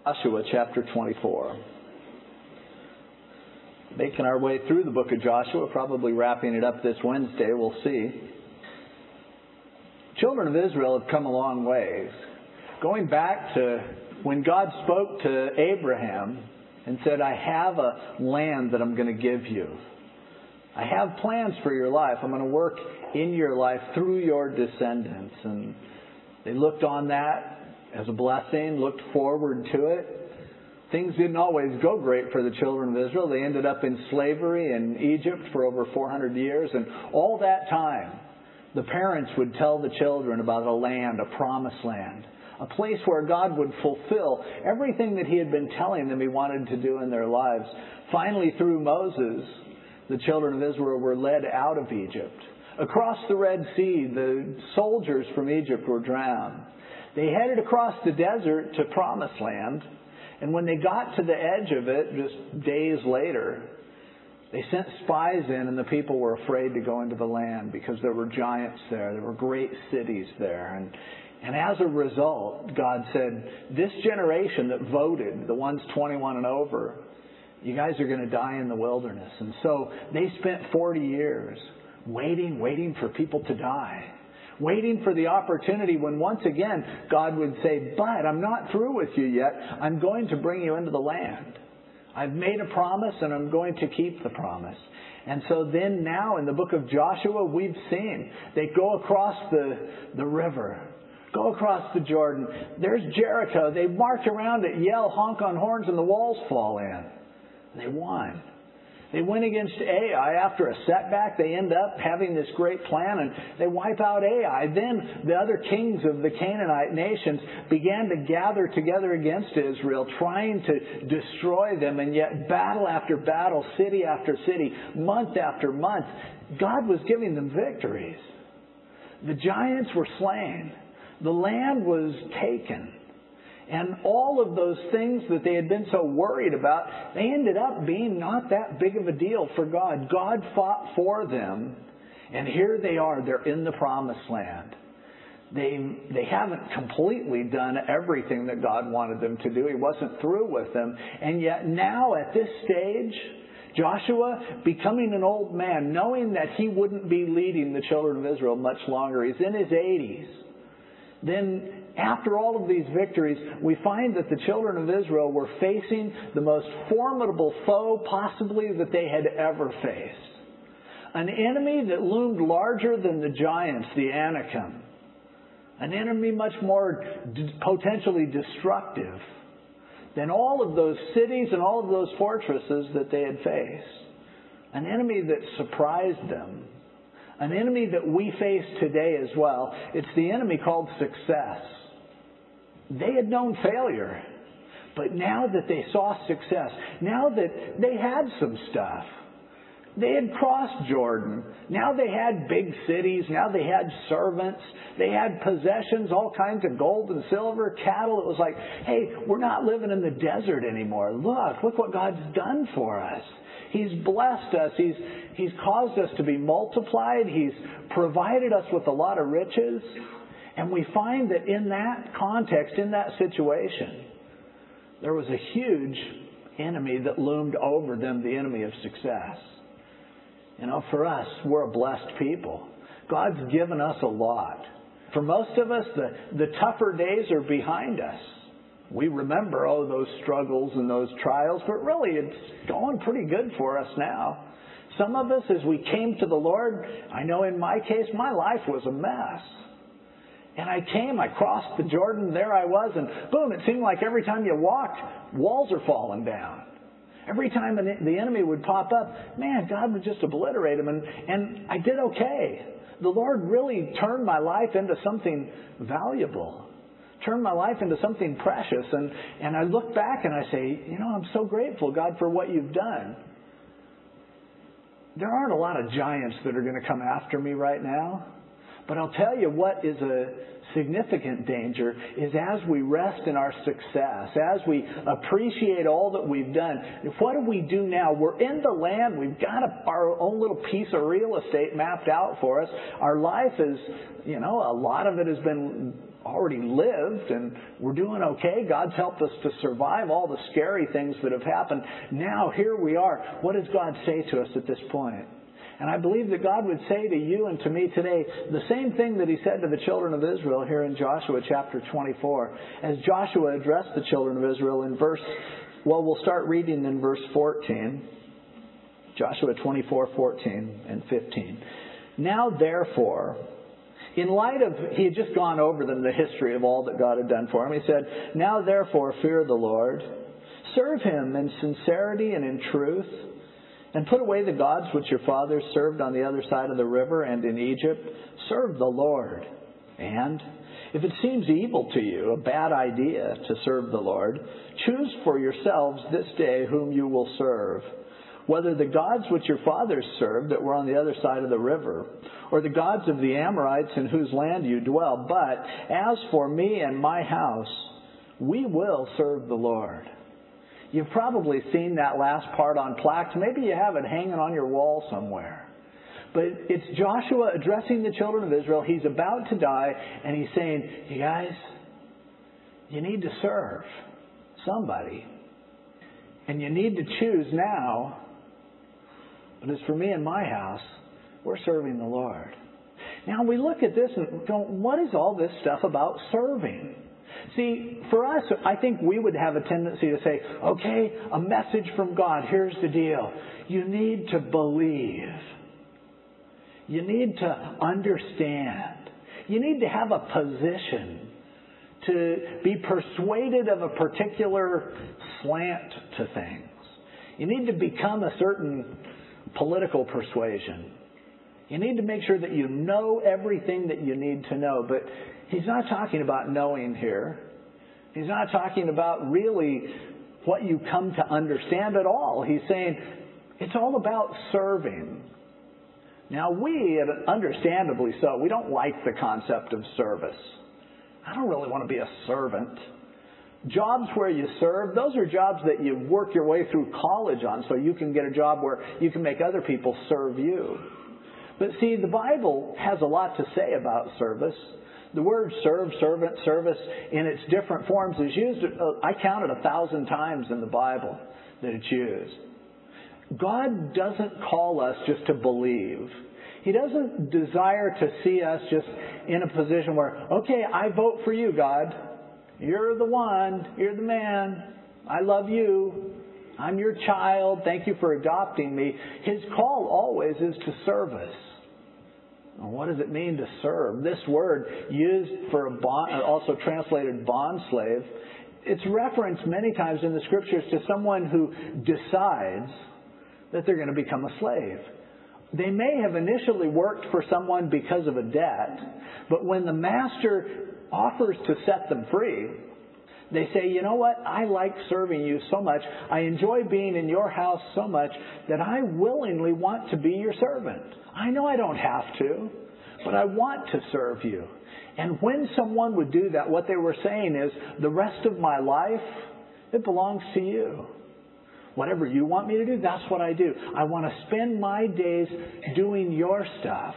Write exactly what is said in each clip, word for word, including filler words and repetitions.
Joshua chapter twenty-four. Making our way through the book of Joshua, probably wrapping it up this Wednesday, we'll see. Children of Israel have come a long ways. Going back to when God spoke to Abraham and said, I have a land that I'm going to give you. I have plans for your life. I'm going to work in your life through your descendants. And they looked on that as a blessing, looked forward to it. Things didn't always go great for the children of Israel. They ended up in slavery in Egypt for over four hundred years. And all that time, the parents would tell the children about a land, a promised land, a place where God would fulfill everything that He had been telling them He wanted to do in their lives. Finally, through Moses, the children of Israel were led out of Egypt. Across the Red Sea, the soldiers from Egypt were drowned. They headed across the desert to Promised Land. And when they got to the edge of it, just days later, they sent spies in, and the people were afraid to go into the land because there were giants there. There were great cities there. And, and as a result, God said, this generation that voted, the ones twenty-one and over, you guys are going to die in the wilderness. And so they spent forty years waiting, waiting for people to die. Waiting for the opportunity when once again God would say, but I'm not through with you yet. I'm going to bring you into the land. I've made a promise and I'm going to keep the promise. And so then now in the book of Joshua, we've seen they go across the, the river, go across the Jordan. There's Jericho. They march around it, yell, honk on horns, and the walls fall in. They won. They went against Ai after a setback. They end up having this great plan and they wipe out Ai. Then the other kings of the Canaanite nations began to gather together against Israel, trying to destroy them, and yet battle after battle, city after city, month after month, God was giving them victories. The giants were slain. The land was taken. And all of those things that they had been so worried about, they ended up being not that big of a deal for God. God fought for them. And here they are. They're in the promised land. They, they haven't completely done everything that God wanted them to do. He wasn't through with them. And yet now at this stage, Joshua, becoming an old man, knowing that he wouldn't be leading the children of Israel much longer. He's in his eighties. Then after all of these victories, we find that the children of Israel were facing the most formidable foe possibly that they had ever faced. An enemy that loomed larger than the giants, the Anakim. An enemy much more d- potentially destructive than all of those cities and all of those fortresses that they had faced. An enemy that surprised them. An enemy that we face today as well. It's the enemy called success. They had known failure. But now that they saw success, now that they had some stuff, they had crossed Jordan. Now they had big cities. Now they had servants. They had possessions, all kinds of gold and silver, cattle. It was like, hey, we're not living in the desert anymore. Look, look what God's done for us. He's blessed us. He's, he's caused us to be multiplied. He's provided us with a lot of riches. And we find that in that context, in that situation, there was a huge enemy that loomed over them, the enemy of success. You know, for us, we're a blessed people. God's given us a lot. For most of us, the, the tougher days are behind us. We remember, oh, those struggles and those trials, but really it's going pretty good for us now. Some of us, as we came to the Lord, I know in my case, my life was a mess. And I came, I crossed the Jordan, there I was, and boom, it seemed like every time you walked, walls are falling down. Every time the enemy would pop up, man, God would just obliterate him, and, and I did okay. The Lord really turned my life into something valuable. Turned my life into something precious. And, and I look back and I say, you know, I'm so grateful, God, for what you've done. There aren't a lot of giants that are going to come after me right now. But I'll tell you what is a significant danger is as we rest in our success, as we appreciate all that we've done, what do we do now? We're in the land. We've got a, our own little piece of real estate mapped out for us. Our life is, you know, a lot of it has been already lived and we're doing okay. God's helped us to survive all the scary things that have happened. Now here we are. What does God say to us at this point? And I believe that God would say to you and to me today the same thing that He said to the children of Israel here in Joshua chapter twenty-four. As Joshua addressed the children of Israel in verse, well, we'll start reading in verse fourteen. Joshua twenty-four, fourteen and fifteen. Now therefore, in light of, he had just gone over them the history of all that God had done for him. He said, now therefore fear the Lord, serve Him in sincerity and in truth, and put away the gods which your fathers served on the other side of the river and in Egypt. Serve the Lord. And if it seems evil to you, a bad idea to serve the Lord, choose for yourselves this day whom you will serve, whether the gods which your fathers served that were on the other side of the river, or the gods of the Amorites in whose land you dwell. But as for me and my house, we will serve the Lord. You've probably seen that last part on plaques. Maybe you have it hanging on your wall somewhere. But it's Joshua addressing the children of Israel. He's about to die, and he's saying, you guys, you need to serve somebody. And you need to choose now. But as for me and my house, we're serving the Lord. Now we look at this and go, what is all this stuff about serving? See, for us, I think we would have a tendency to say, okay, a message from God. Here's the deal. You need to believe. You need to understand. You need to have a position to be persuaded of a particular slant to things. You need to become a certain political persuasion. You need to make sure that you know everything that you need to know. But he's not talking about knowing here. He's not talking about really what you come to understand at all. He's saying it's all about serving. Now we, understandably so, we don't like the concept of service. I don't really want to be a servant. Jobs where you serve, those are jobs that you work your way through college on so you can get a job where you can make other people serve you. But see, the Bible has a lot to say about service. The word serve, servant, service in its different forms is used, I counted a thousand times in the Bible that it's used. God doesn't call us just to believe. He doesn't desire to see us just in a position where, okay, I vote for you, God. You're the one. You're the man. I love you. I'm your child. Thank you for adopting me. His call always is to service. Well, what does it mean to serve? This word used for a bond, also translated bond slave, it's referenced many times in the scriptures to someone who decides that they're going to become a slave. They may have initially worked for someone because of a debt, but when the master offers to set them free, they say, you know what, I like serving you so much, I enjoy being in your house so much that I willingly want to be your servant. I know I don't have to, but I want to serve you. And when someone would do that, what they were saying is, the rest of my life, it belongs to you. Whatever you want me to do, that's what I do. I want to spend my days doing your stuff,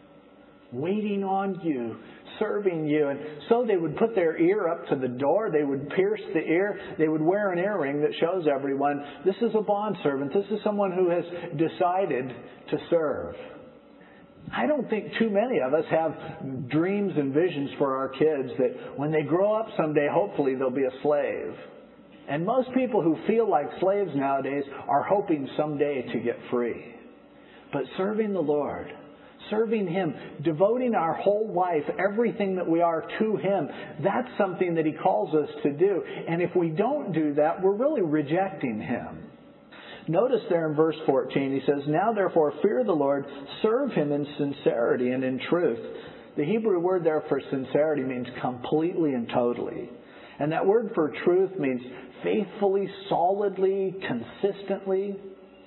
waiting on you, serving you. And so they would put their ear up to the door. They would pierce the ear. They would wear an earring that shows everyone, this is a bondservant. This is someone who has decided to serve. I don't think too many of us have dreams and visions for our kids that when they grow up someday, hopefully they'll be a slave. And most people who feel like slaves nowadays are hoping someday to get free. But serving the Lord, serving Him, devoting our whole life, everything that we are to Him, that's something that He calls us to do. And if we don't do that, we're really rejecting Him. Notice there in verse fourteen, he says, now therefore fear the Lord, serve Him in sincerity and in truth. The Hebrew word there for sincerity means completely and totally. And that word for truth means faithfully, solidly, consistently.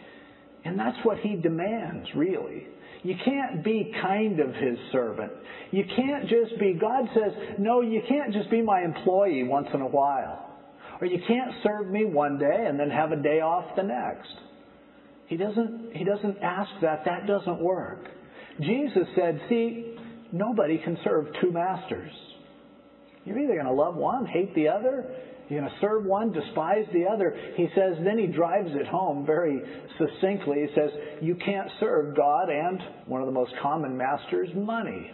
And that's what He demands, really. You can't be kind of His servant. You can't just be, God says, no, you can't just be my employee once in a while. Or you can't serve me one day and then have a day off the next. He doesn't, he doesn't ask that. That doesn't work. Jesus said, see, nobody can serve two masters. You're either going to love one, hate the other. You're going to serve one, despise the other. He says, then he drives it home very succinctly. He says, you can't serve God and one of the most common masters, money.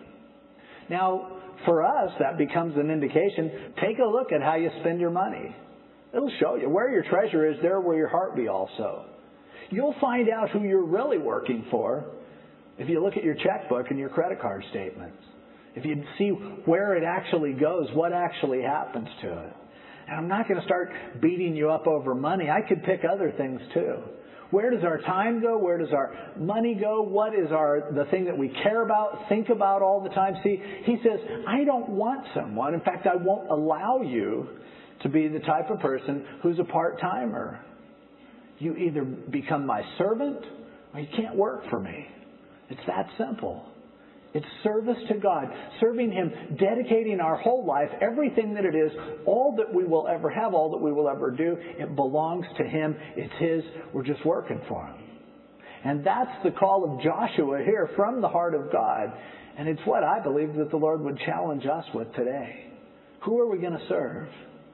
Now, for us, that becomes an indication. Take a look at how you spend your money. It'll show you. Where your treasure is, there will your heart be also. You'll find out who you're really working for if you look at your checkbook and your credit card statements. If you see where it actually goes, what actually happens to it. And I'm not going to start beating you up over money. I could pick other things too. Where does our time go? Where does our money go? What is our the thing that we care about, think about all the time? See, he says, I don't want someone. In fact, I won't allow you to be the type of person who's a part-timer. You either become my servant or you can't work for me. It's that simple. It's service to God, serving Him, dedicating our whole life, everything that it is, all that we will ever have, all that we will ever do, it belongs to Him. It's His. We're just working for Him. And that's the call of Joshua here from the heart of God. And it's what I believe that the Lord would challenge us with today. Who are we going to serve?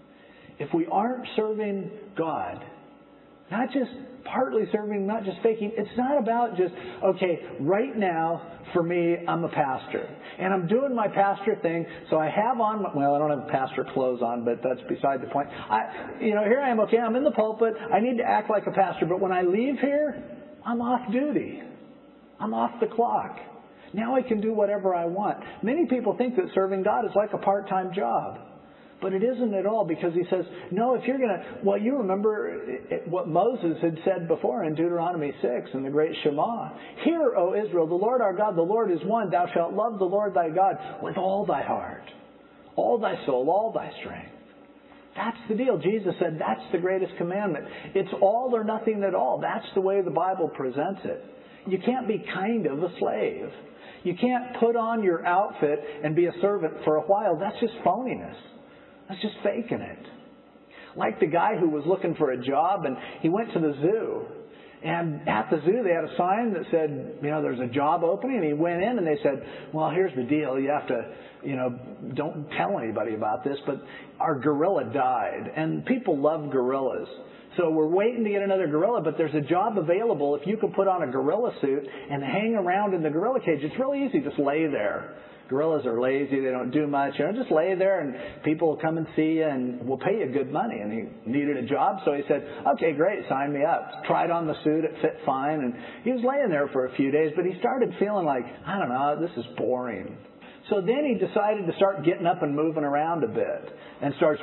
If we aren't serving God, not just partly serving, not just faking. It's not about just, okay, right now, for me, I'm a pastor. And I'm doing my pastor thing, so I have on, my, well, I don't have pastor clothes on, but that's beside the point. I, you know, here I am, okay, I'm in the pulpit. I need to act like a pastor. But when I leave here, I'm off duty. I'm off the clock. Now I can do whatever I want. Many people think that serving God is like a part-time job. But it isn't at all, because he says, no, if you're going to, well, you remember what Moses had said before in Deuteronomy six in the great Shema. Hear, O Israel, the Lord our God, the Lord is one. Thou shalt love the Lord thy God with all thy heart, all thy soul, all thy strength. That's the deal. Jesus said that's the greatest commandment. It's all or nothing at all. That's the way the Bible presents it. You can't be kind of a slave. You can't put on your outfit and be a servant for a while. That's just phoniness. That's just faking it. Like the guy who was looking for a job, and he went to the zoo. And at the zoo, they had a sign that said, you know, there's a job opening. And he went in and they said, well, here's the deal. You have to, you know, don't tell anybody about this, but our gorilla died. And people love gorillas. So we're waiting to get another gorilla, but there's a job available if you can put on a gorilla suit and hang around in the gorilla cage. It's really easy. Just lay there. Gorillas are lazy. They don't do much. You know, just lay there and people will come and see you and will pay you good money. And he needed a job, so he said, okay, great, sign me up. Tried on the suit. It fit fine. And he was laying there for a few days, but he started feeling like, I don't know, this is boring. So then he decided to start getting up and moving around a bit and starts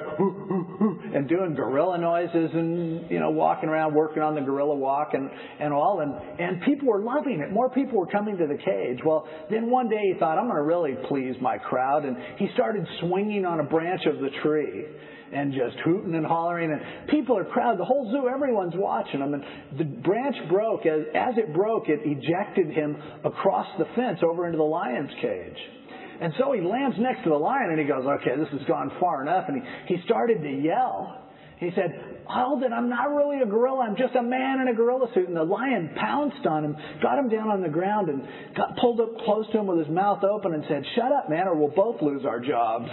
and doing gorilla noises and, you know, walking around, working on the gorilla walk and, and all. And, and people were loving it. More people were coming to the cage. Well, then one day he thought, I'm going to really please my crowd. And he started swinging on a branch of the tree and just hooting and hollering. And people are crowded. The whole zoo, everyone's watching him. And the branch broke. As, as it broke, it ejected him across the fence over into the lion's cage. And so he lands next to the lion and he goes, okay, this has gone far enough. And he, he started to yell. He said, hold it, I'm not really a gorilla. I'm just a man in a gorilla suit. And the lion pounced on him, got him down on the ground and got pulled up close to him with his mouth open and said, shut up, man, or we'll both lose our jobs.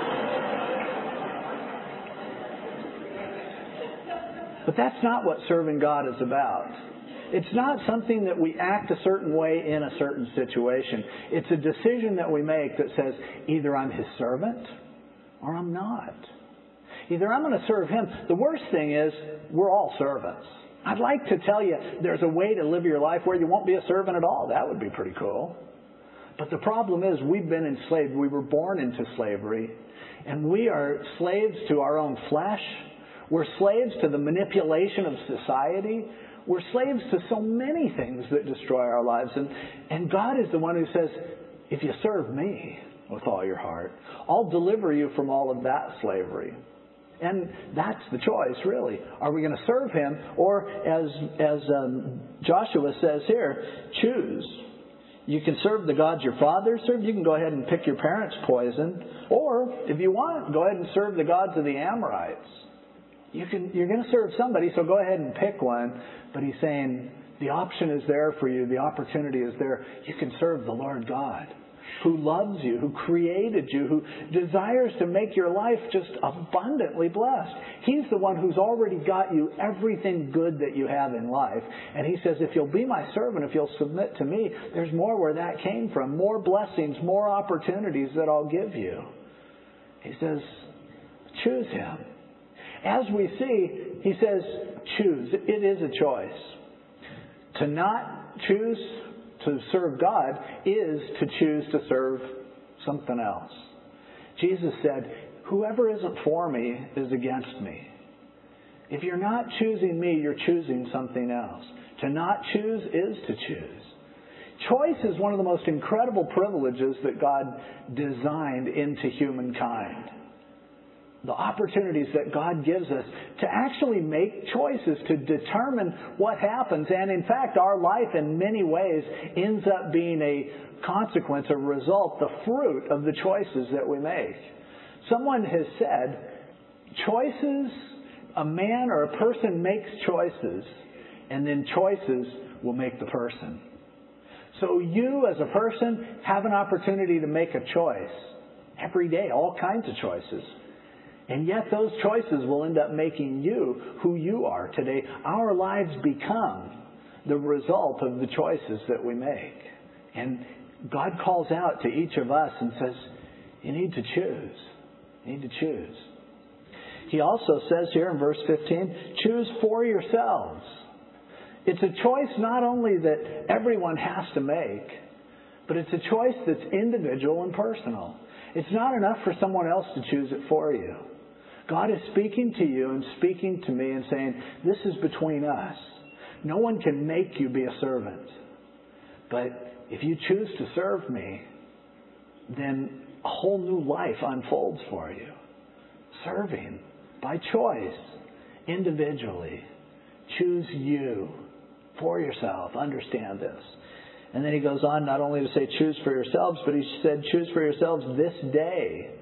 But that's not what serving God is about. It's not something that we act a certain way in a certain situation. It's a decision that we make that says, either I'm His servant or I'm not. Either I'm going to serve Him. The worst thing is, we're all servants. I'd like to tell you there's a way to live your life where you won't be a servant at all. That would be pretty cool. But the problem is, we've been enslaved. We were born into slavery. And we are slaves to our own flesh. We're slaves to the manipulation of society. We're slaves to so many things that destroy our lives. And, and God is the one who says, if you serve me with all your heart, I'll deliver you from all of that slavery. And that's the choice, really. Are we going to serve Him? Or, as, as um, Joshua says here, choose. You can serve the gods your fathers served. You can go ahead and pick your parents' poison. Or, if you want, go ahead and serve the gods of the Amorites. You can, you're going to serve somebody, so go ahead and pick one. But he's saying the option is there for you. The opportunity is there. You can serve the Lord God. who loves you, who created you, who desires to make your life just abundantly blessed. He's the one who's already got you everything good that you have in life. And he says, if you'll be my servant, if you'll submit to me, there's more where that came from, more blessings, more opportunities that I'll give you. He says, choose him. As we see, he says, choose. It is a choice. To not choose to serve God is to choose to serve something else. Jesus said, whoever isn't for me is against me. If you're not choosing me, you're choosing something else. To not choose is to choose. Choice is one of the most incredible privileges that God designed into humankind. The opportunities that God gives us to actually make choices, to determine what happens. And in fact, our life in many ways ends up being a consequence, a result, the fruit of the choices that we make. Someone has said, choices, a man or a person makes choices, and then choices will make the person. So you as a person have an opportunity to make a choice every day, all kinds of choices. And yet those choices will end up making you who you are today. Our lives become the result of the choices that we make. And God calls out to each of us and says, you need to choose. You need to choose. He also says here in verse fifteen, choose for yourselves. It's a choice not only that everyone has to make, but it's a choice that's individual and personal. It's not enough for someone else to choose it for you. God is speaking to you and speaking to me and saying, this is between us. No one can make you be a servant. But if you choose to serve me, then a whole new life unfolds for you. Serving by choice, individually. Choose you for yourself. Understand this. And then he goes on not only to say choose for yourselves, but he said choose for yourselves this day.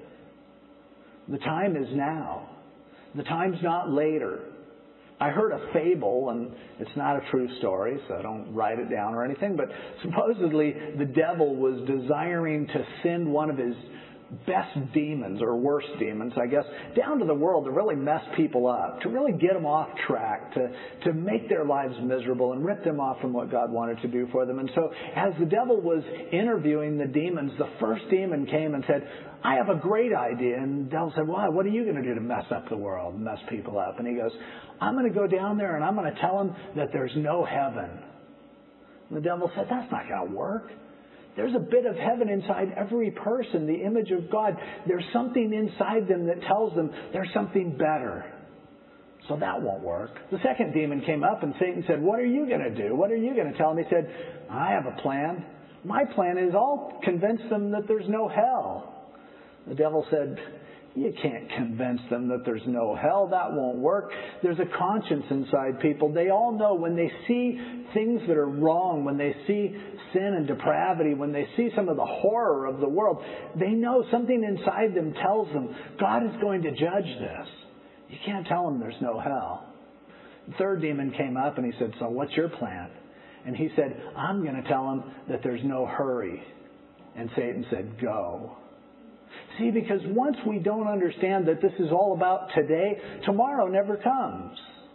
The time is now. The time's not later. I heard a fable, and it's not a true story, so I don't write it down or anything, but supposedly the devil was desiring to send one of his best demons, or worst demons, I guess, down to the world to really mess people up, to really get them off track, to, to make their lives miserable and rip them off from what God wanted to do for them. And so as the devil was interviewing the demons, the first demon came and said, I have a great idea. And the devil said, why? What are you going to do to mess up the world, and mess people up? And he goes, I'm going to go down there and I'm going to tell them that there's no heaven. And the devil said, that's not going to work. There's a bit of heaven inside every person, the image of God. There's something inside them that tells them there's something better. So that won't work. The second demon came up and Satan said, what are you going to do? What are you going to tell him? He said, I have a plan. My plan is I'll convince them that there's no hell. The devil said, you can't convince them that there's no hell. That won't work. There's a conscience inside people. They all know when they see things that are wrong, when they see sin and depravity, when they see some of the horror of the world, they know something inside them tells them God is going to judge this. You can't tell them there's no hell. The third demon came up and he said, so what's your plan? And he said, I'm going to tell them that there's no hurry. And Satan said, go. See, because once we don't understand that this is all about today, tomorrow never comes.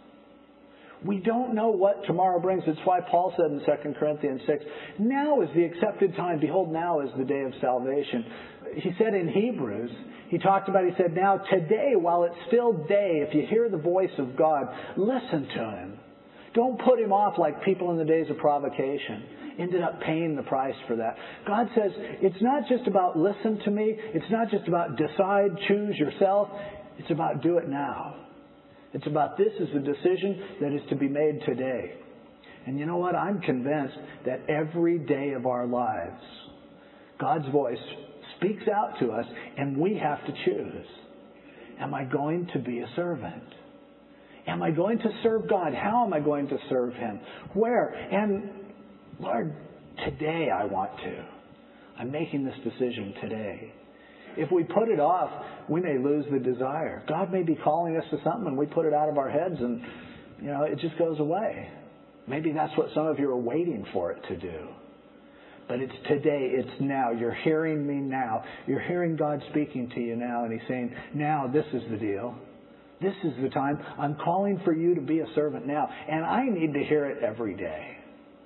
We don't know what tomorrow brings. It's why Paul said in Second Corinthians six, now is the accepted time. Behold, now is the day of salvation. He said in Hebrews, he talked about, he said, now today, while it's still day, if you hear the voice of God, listen to him. Don't put him off like people in the days of provocation ended up paying the price for that. God says, it's not just about listen to me. It's not just about decide, choose yourself. It's about do it now. It's about this is a decision that is to be made today. And you know what? I'm convinced that every day of our lives, God's voice speaks out to us and we have to choose. Am I going to be a servant? Am I going to serve God? How am I going to serve Him? Where? And Lord, today I want to. I'm making this decision today. If we put it off, we may lose the desire. God may be calling us to something and we put it out of our heads and, you know, it just goes away. Maybe that's what some of you are waiting for it to do. But it's today, it's now. You're hearing me now. You're hearing God speaking to you now, and He's saying, now this is the deal. This is the time. I'm calling for you to be a servant now. And I need to hear it every day.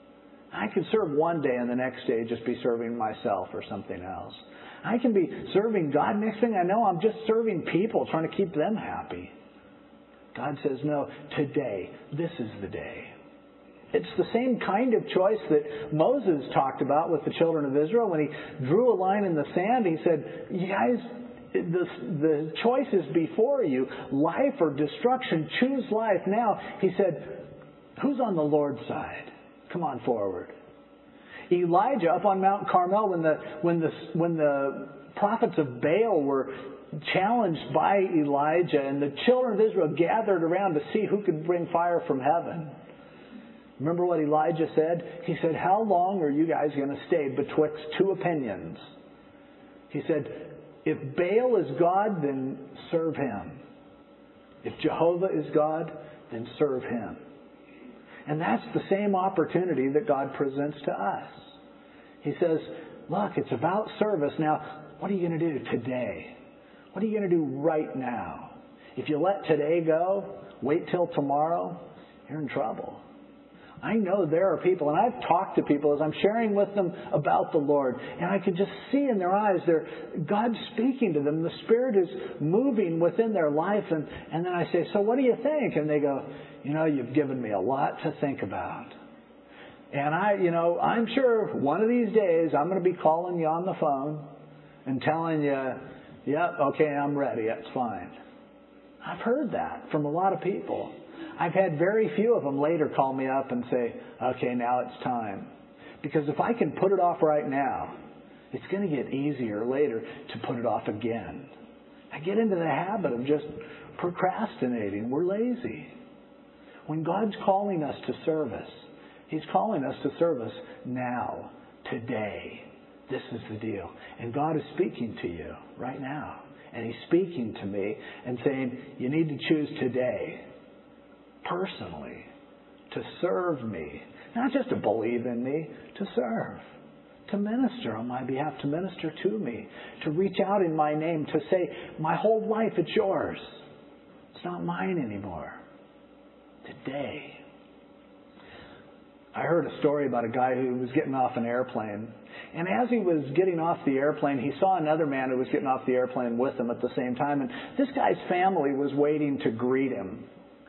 I can serve one day and the next day just be serving myself or something else. I can be serving God. Next thing I know, I'm just serving people, trying to keep them happy. God says, no, today, this is the day. It's the same kind of choice that Moses talked about with the children of Israel. When he drew a line in the sand, he said, you guys, the, the choice is before you, life or destruction. Choose life now. He said, who's on the Lord's side? Come on forward. Elijah up on Mount Carmel, when the when the when the prophets of Baal were challenged by Elijah, and the children of Israel gathered around to see who could bring fire from heaven. Remember what Elijah said? He said, how long are you guys going to stay betwixt two opinions? He said, if Baal is God, then serve him. If Jehovah is God, then serve him. And that's the same opportunity that God presents to us. He says, look, it's about service. Now, what are you going to do today? What are you going to do right now? If you let today go, wait till tomorrow, you're in trouble. I know there are people, and I've talked to people as I'm sharing with them about the Lord, and I can just see in their eyes, they're, God's speaking to them. The Spirit is moving within their life, and, and then I say, so what do you think? And they go, you know, you've given me a lot to think about. And I, you know, I'm sure one of these days I'm going to be calling you on the phone and telling you, yep, okay, I'm ready, that's fine. I've heard that from a lot of people. I've had very few of them later call me up and say, okay, now it's time. Because if I can put it off right now, it's going to get easier later to put it off again. I get into the habit of just procrastinating. We're lazy. When God's calling us to service, He's calling us to service now, today. This is the deal. And God is speaking to you right now. And He's speaking to me and saying, you need to choose today, personally, to serve me. Not just to believe in me, to serve. To minister on my behalf, to minister to me. To reach out in my name, to say, my whole life, it's yours. It's not mine anymore. Today. I heard a story about a guy who was getting off an airplane. And as he was getting off the airplane, he saw another man who was getting off the airplane with him at the same time. And this guy's family was waiting to greet him.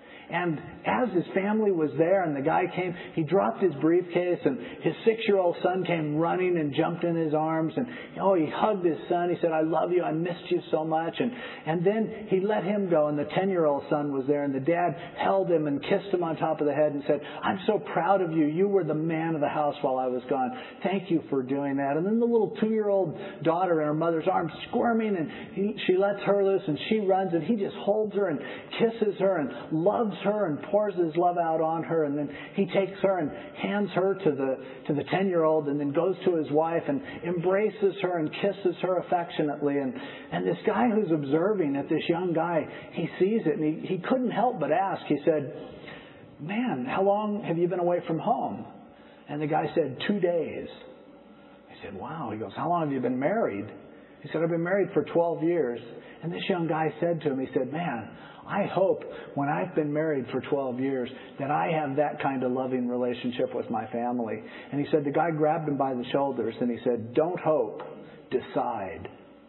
And as his family was there and the guy came, he dropped his briefcase and his six-year-old son came running and jumped in his arms. And, oh, he hugged his son. He said, I love you. I missed you so much. And, and then he let him go. And the ten-year-old son was there. And the dad held him and kissed him on top of the head and said, I'm so proud of you. You were the man of the house while I was gone. Thank you for doing that. And then the little two-year-old daughter in her mother's arms squirming. And he, she lets her loose and she runs. And he just holds her and kisses her and loves her and pours his love out on her, and then he takes her and hands her to the to the ten-year-old, and then goes to his wife and embraces her and kisses her affectionately. And and this guy who's observing at this young guy, he sees it, and he, he couldn't help but ask. He said, man, how long have you been away from home? And the guy said, two days. He said, wow. He goes, how long have you been married? He said, I've been married for twelve years. And this young guy said to him, he said, man, I hope when I've been married for twelve years that I have that kind of loving relationship with my family. And he said, the guy grabbed him by the shoulders and he said, don't hope, decide.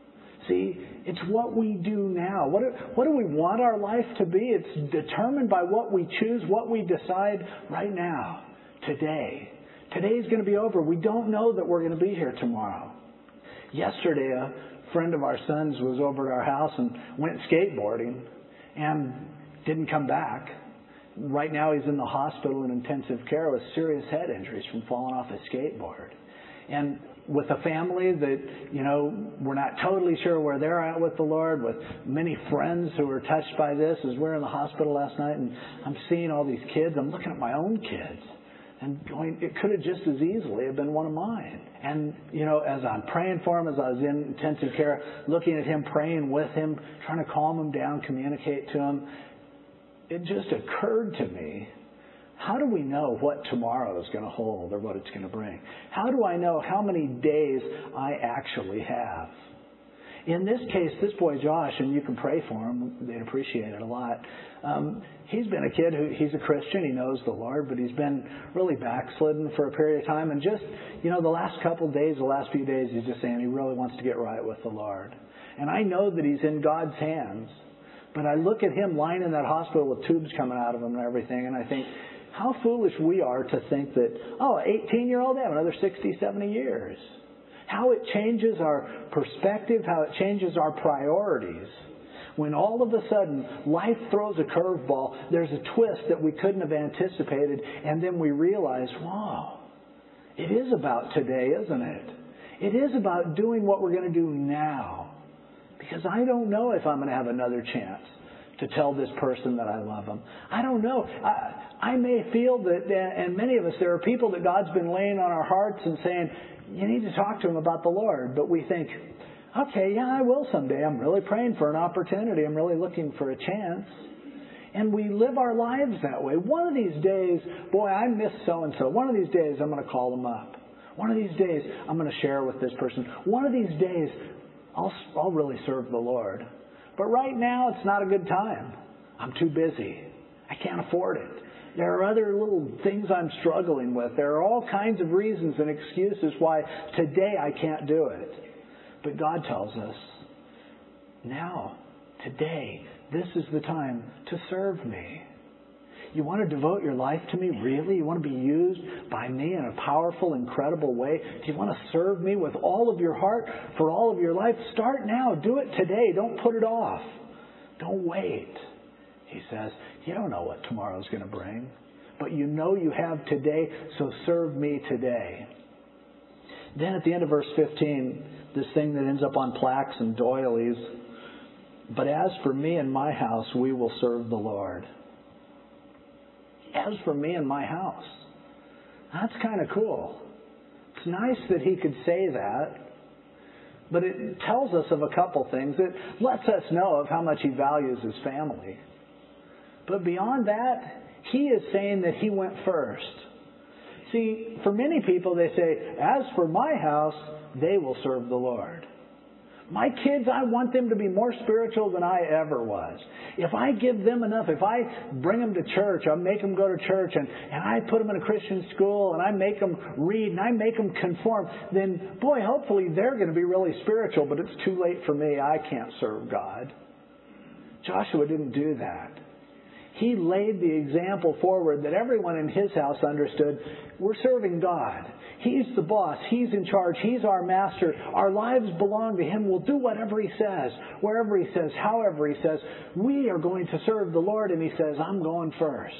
See, it's what we do now. What do, what do we want our life to be? It's determined by what we choose, what we decide right now, today. Today's going to be over. We don't know that we're going to be here tomorrow. Yesterday, a friend of our son's was over at our house and went skateboarding and didn't come back. Right now he's in the hospital in intensive care with serious head injuries from falling off a skateboard. And with a family that, you know, we're not totally sure where they're at with the Lord, with many friends who were touched by this. As we were in the hospital last night and I'm seeing all these kids, I'm looking at my own kids and going, it could have just as easily have been one of mine. And, you know, as I'm praying for him, as I was in intensive care, looking at him, praying with him, trying to calm him down, communicate to him, it just occurred to me how do we know what tomorrow is going to hold or what it's going to bring? How do I know how many days I actually have? In this case, this boy Josh, and you can pray for him, they'd appreciate it a lot. Um, he's been a kid who, he's a Christian, he knows the Lord, but he's been really backslidden for a period of time. And just, you know, the last couple of days, the last few days, he's just saying he really wants to get right with the Lord. And I know that he's in God's hands. But I look at him lying in that hospital with tubes coming out of him and everything, and I think, how foolish we are to think that, oh, an eighteen-year-old, they have another sixty, seventy years. How it changes our perspective, how it changes our priorities. When all of a sudden life throws a curveball, there's a twist that we couldn't have anticipated, and then we realize, wow, it is about today, isn't it? It is about doing what we're going to do now. Because I don't know if I'm going to have another chance to tell this person that I love them. I don't know. I, I may feel that, and many of us, there are people that God's been laying on our hearts and saying, you need to talk to them about the Lord. But we think, okay, yeah, I will someday. I'm really praying for an opportunity. I'm really looking for a chance. And we live our lives that way. One of these days, boy, I miss so-and-so. One of these days, I'm going to call them up. One of these days, I'm going to share with this person. One of these days, I'll, I'll really serve the Lord. But right now, it's not a good time. I'm too busy. I can't afford it. There are other little things I'm struggling with. There are all kinds of reasons and excuses why today I can't do it. But God tells us, now, today, this is the time to serve me. You want to devote your life to me? Really? You want to be used by me in a powerful, incredible way? Do you want to serve me with all of your heart for all of your life? Start now. Do it today. Don't put it off. Don't wait. He says, you don't know what tomorrow's going to bring, but you know you have today, so serve me today. Then at the end of verse fifteen, this thing that ends up on plaques and doilies, but as for me and my house, we will serve the Lord. As for me and my house. That's kind of cool. It's nice that he could say that, but it tells us of a couple things. It lets us know of how much he values his family. But beyond that, he is saying that he went first. See, for many people, they say, as for my house, they will serve the Lord. My kids, I want them to be more spiritual than I ever was. If I give them enough, if I bring them to church, I make them go to church, and, and I put them in a Christian school, and I make them read, and I make them conform, then, boy, hopefully they're going to be really spiritual, but it's too late for me. I can't serve God. Joshua didn't do that. He laid the example forward that everyone in his house understood. We're serving God. He's the boss. He's in charge. He's our master. Our lives belong to him. We'll do whatever he says, wherever he says, however he says. We are going to serve the Lord, and he says, I'm going first.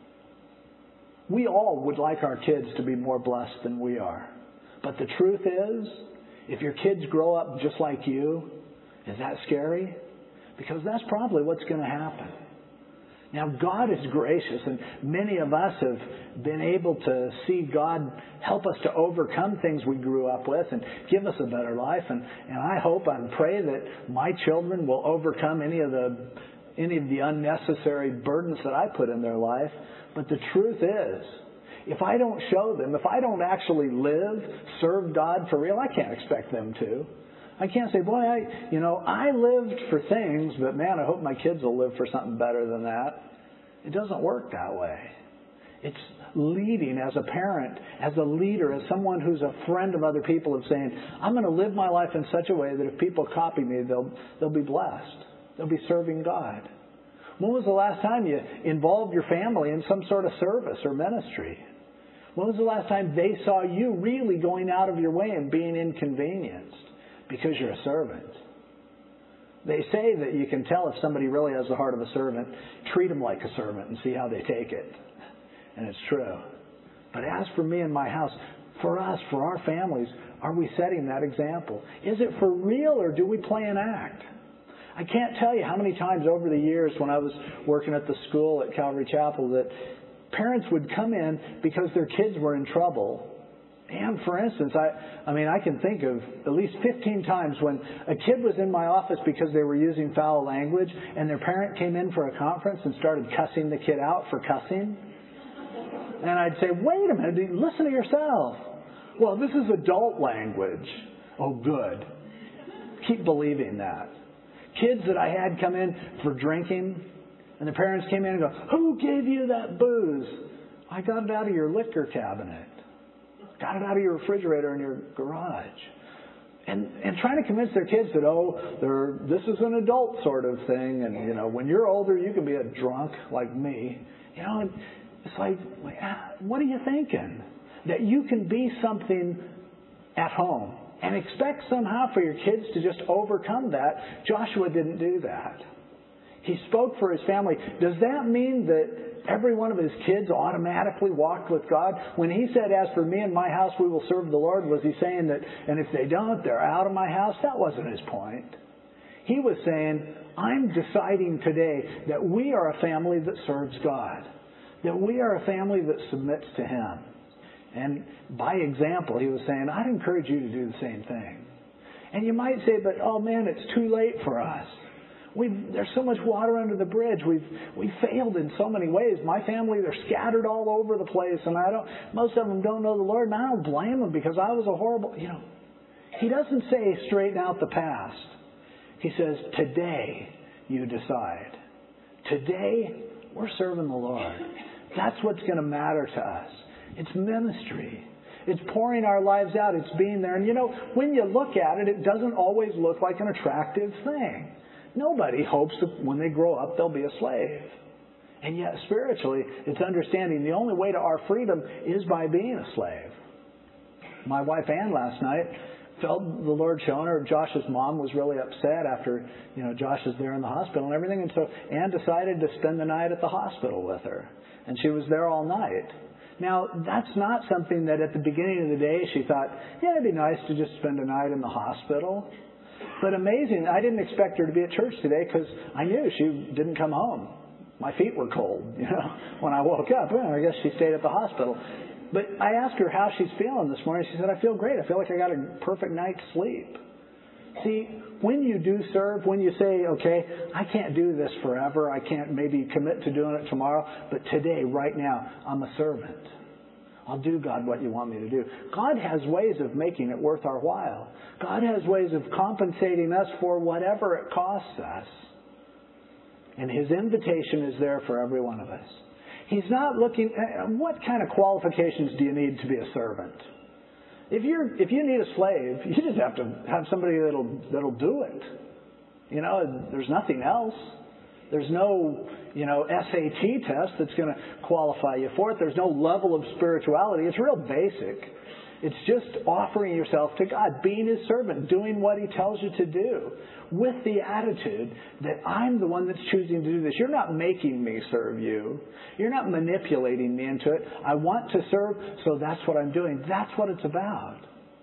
We all would like our kids to be more blessed than we are. But the truth is, if your kids grow up just like you, is that scary? Because that's probably what's going to happen. Now, God is gracious, and many of us have been able to see God help us to overcome things we grew up with and give us a better life. And, and I hope and pray that my children will overcome any of the any of the unnecessary burdens that I put in their life. But the truth is, if I don't show them, if I don't actually live, serve God for real, I can't expect them to. I can't say, boy, I, you know, I lived for things, but man, I hope my kids will live for something better than that. It doesn't work that way. It's leading as a parent, as a leader, as someone who's a friend of other people, of saying, I'm going to live my life in such a way that if people copy me, they'll they'll be blessed. They'll be serving God. When was the last time you involved your family in some sort of service or ministry? When was the last time they saw you really going out of your way and being inconvenienced? Because you're a servant. They say that you can tell if somebody really has the heart of a servant. Treat them like a servant and see how they take it. And it's true. But as for me and my house, for us, for our families, are we setting that example? Is it for real, or do we play an act? I can't tell you how many times over the years when I was working at the school at Calvary Chapel that parents would come in because their kids were in trouble. And for instance, I, I mean, I can think of at least fifteen times when a kid was in my office because they were using foul language, and their parent came in for a conference and started cussing the kid out for cussing. And I'd say, wait a minute, listen to yourself. Well, this is adult language. Oh, good. Keep believing that. Kids that I had come in for drinking, and the parents came in and go, who gave you that booze? I got it out of your liquor cabinet. Got it out of your refrigerator in your garage. And and trying to convince their kids that, oh, they're, this is an adult sort of thing. And, you know, when you're older, you can be a drunk like me. You know, and it's like, what are you thinking? That you can be something at home and expect somehow for your kids to just overcome that. Joshua didn't do that. He spoke for his family. Does that mean that every one of his kids automatically walked with God? When he said, as for me and my house, we will serve the Lord, was he saying that, and if they don't, they're out of my house? That wasn't his point. He was saying, I'm deciding today that we are a family that serves God, that we are a family that submits to Him. And by example, he was saying, I'd encourage you to do the same thing. And you might say, but oh man, it's too late for us. We've, there's so much water under the bridge. We've we failed in so many ways. My family, they're scattered all over the place, and I don't. Most of them don't know the Lord, and I don't blame them because I was a horrible. You know, He doesn't say straighten out the past. He says today you decide. Today we're serving the Lord. That's what's going to matter to us. It's ministry. It's pouring our lives out. It's being there. And you know, when you look at it, it doesn't always look like an attractive thing. Nobody hopes that when they grow up they'll be a slave. And yet spiritually, it's understanding the only way to our freedom is by being a slave. My wife Ann last night felt the Lord showing her. Josh's mom was really upset after, you know, Josh is there in the hospital and everything. And so Ann decided to spend the night at the hospital with her. And she was there all night. Now, that's not something that at the beginning of the day she thought, yeah, it'd be nice to just spend a night in the hospital. But amazing, I didn't expect her to be at church today because I knew she didn't come home. My feet were cold, you know, when I woke up. Well, I guess she stayed at the hospital. But I asked her how she's feeling this morning. She said, I feel great. I feel like I got a perfect night's sleep. See, when you do serve, when you say, okay, I can't do this forever. I can't maybe commit to doing it tomorrow. But today, right now, I'm a servant. I'll do, God, what you want me to do. God has ways of making it worth our while. God has ways of compensating us for whatever it costs us. And His invitation is there for every one of us. He's not looking at what kind of qualifications do you need to be a servant. If you're if you need a slave, you just have to have somebody that'll that'll do it. You know, there's nothing else. There's no, you know, S A T test that's going to qualify you for it. There's no level of spirituality. It's real basic. It's just offering yourself to God, being His servant, doing what He tells you to do, with the attitude that I'm the one that's choosing to do this. You're not making me serve you. You're not manipulating me into it. I want to serve, so that's what I'm doing. That's what it's about.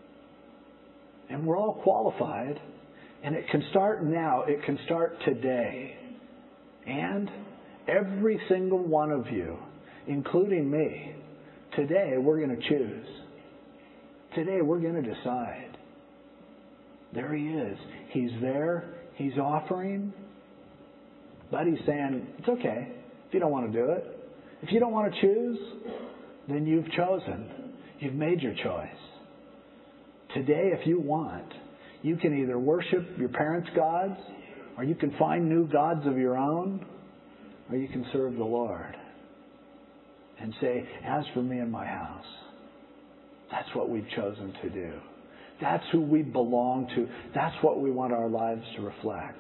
And we're all qualified, and it can start now. It can start today. And every single one of you, including me, today we're going to choose. Today we're going to decide. There He is. He's there. He's offering. But He's saying, it's okay if you don't want to do it. If you don't want to choose, then you've chosen. You've made your choice. Today, if you want, you can either worship your parents' gods, or you can find new gods of your own, or you can serve the Lord and say, as for me and my house, that's what we've chosen to do. That's who we belong to. That's what we want our lives to reflect.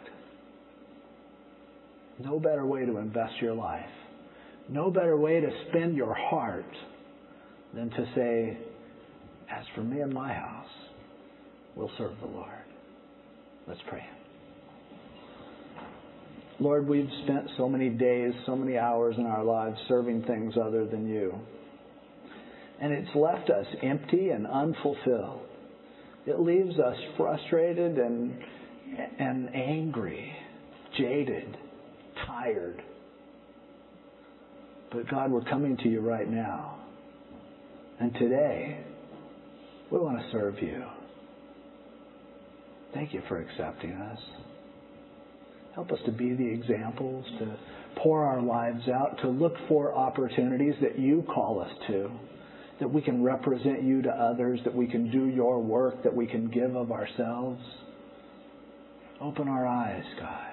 No better way to invest your life. No better way to spend your heart than to say, as for me and my house, we'll serve the Lord. Let's pray. Lord, we've spent so many days, so many hours in our lives serving things other than You. And it's left us empty and unfulfilled. It leaves us frustrated and, and angry, jaded, tired. But God, we're coming to You right now. And today, we want to serve You. Thank You for accepting us. Help us to be the examples, to pour our lives out, to look for opportunities that you call us to, that we can represent you to others, that we can do your work, that we can give of ourselves. Open our eyes, God,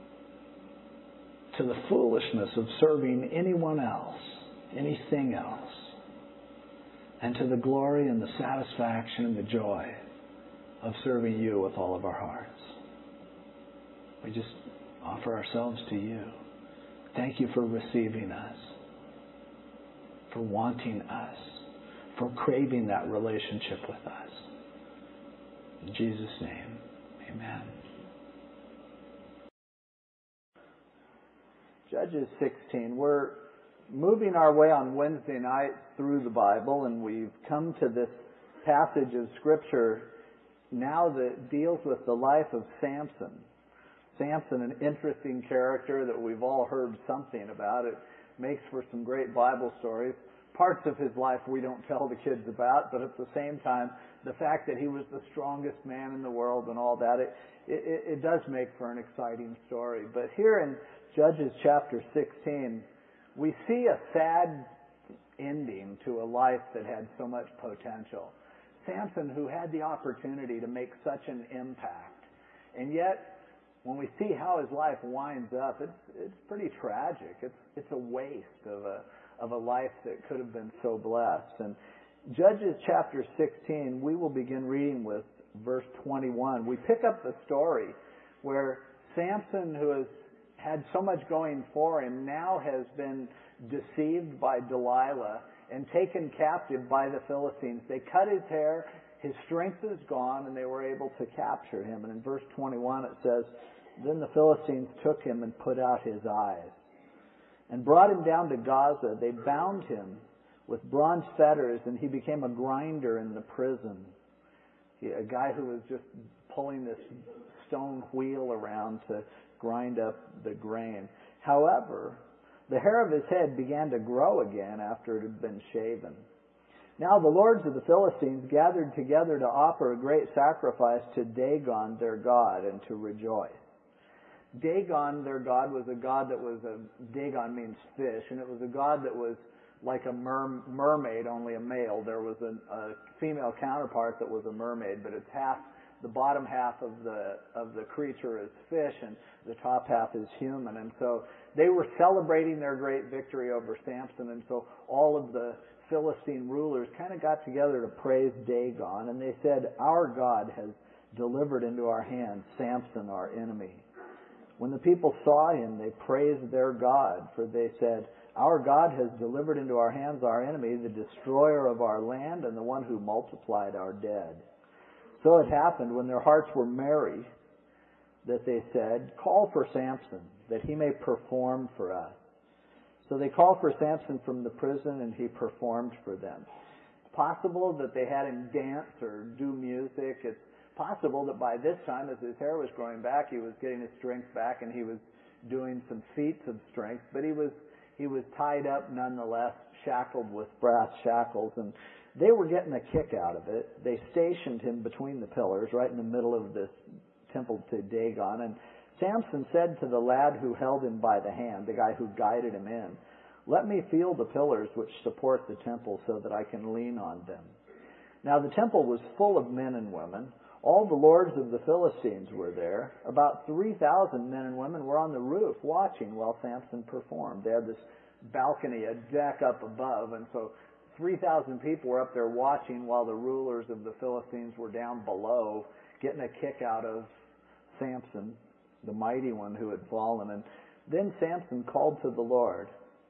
to the foolishness of serving anyone else, anything else, and to the glory and the satisfaction and the joy of serving you with all of our hearts. We just offer ourselves to you. Thank you for receiving us, for wanting us, for craving that relationship with us. In Jesus' name, amen. Judges sixteen. We're moving our way on Wednesday night through the Bible, and we've come to this passage of Scripture now that deals with the life of Samson. Samson, an interesting character that we've all heard something about. It makes for some great Bible stories. Parts of his life we don't tell the kids about, but at the same time, the fact that he was the strongest man in the world and all that, it, it, it does make for an exciting story. But here in Judges chapter sixteen, we see a sad ending to a life that had so much potential. Samson, who had the opportunity to make such an impact, and yet when we see how his life winds up, it's it's pretty tragic. It's it's a waste of a of a life that could have been so blessed. And Judges chapter sixteen, we will begin reading with verse twenty-one. We pick up the story where Samson, who has had so much going for him, now has been deceived by Delilah and taken captive by the Philistines. They cut his hair, his strength is gone, and they were able to capture him. And in verse twenty-one it says, "Then the Philistines took him and put out his eyes, and brought him down to Gaza. They bound him with bronze fetters, and he became a grinder in the prison." He, a guy who was just pulling this stone wheel around to grind up the grain. However, the hair of his head began to grow again after it had been shaven. Now the lords of the Philistines gathered together to offer a great sacrifice to Dagon, their god, and to rejoice. Dagon, their god, was a god that was a, Dagon means fish, and it was a god that was like a mer, mermaid, only a male. There was a, a female counterpart that was a mermaid, but it's half, the bottom half of the of the creature is fish, and the top half is human. And so they were celebrating their great victory over Samson, and so all of the Philistine rulers kind of got together to praise Dagon, and they said, "Our God has delivered into our hands Samson, our enemy." When the people saw him, they praised their God, for they said, "Our God has delivered into our hands our enemy, the destroyer of our land and the one who multiplied our dead." So it happened, when their hearts were merry, that they said, "Call for Samson, that he may perform for us." So they called for Samson from the prison, and he performed for them. It's possible that they had him dance or do music. It's possible that by this time, as his hair was growing back, he was getting his strength back, and he was doing some feats of strength. But he was he was tied up nonetheless, shackled with brass shackles, and they were getting a kick out of it. They stationed him between the pillars, right in the middle of this temple to Dagon. And Samson said to the lad who held him by the hand, the guy who guided him in, "Let me feel the pillars which support the temple so that I can lean on them." Now the temple was full of men and women. All the lords of the Philistines were there. About three thousand men and women were on the roof watching while Samson performed. They had this balcony, a deck up above, and so three thousand people were up there watching while the rulers of the Philistines were down below getting a kick out of Samson, the mighty one who had fallen. And then Samson called to the Lord,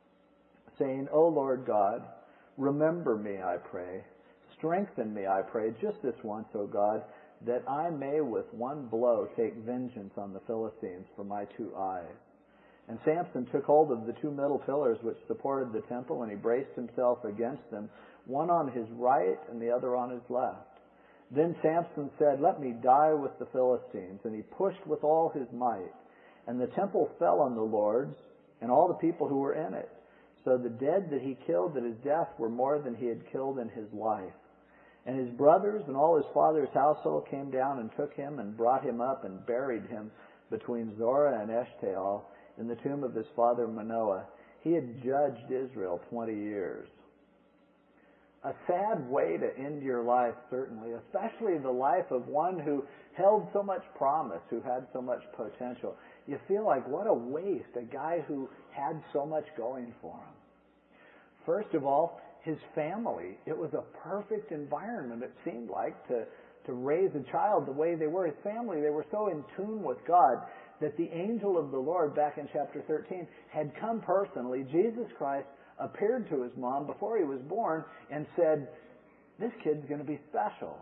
saying, "O Lord God, remember me, I pray. Strengthen me, I pray, just this once, O God, that I may with one blow take vengeance on the Philistines for my two eyes." And Samson took hold of the two middle pillars which supported the temple, and he braced himself against them, one on his right and the other on his left. Then Samson said, "Let me die with the Philistines." And he pushed with all his might. And the temple fell on the lords and all the people who were in it. So the dead that he killed at his death were more than he had killed in his life. And his brothers and all his father's household came down and took him and brought him up and buried him between Zorah and Eshtaol in the tomb of his father Manoah. He had judged Israel twenty years. A sad way to end your life, certainly, especially the life of one who held so much promise, who had so much potential. You feel like, what a waste, a guy who had so much going for him. First of all, his family. It was a perfect environment, it seemed like, to, to raise a child the way they were. His family, they were so in tune with God that the angel of the Lord, back in chapter thirteen, had come personally. Jesus Christ appeared to his mom before he was born and said, this kid's going to be special.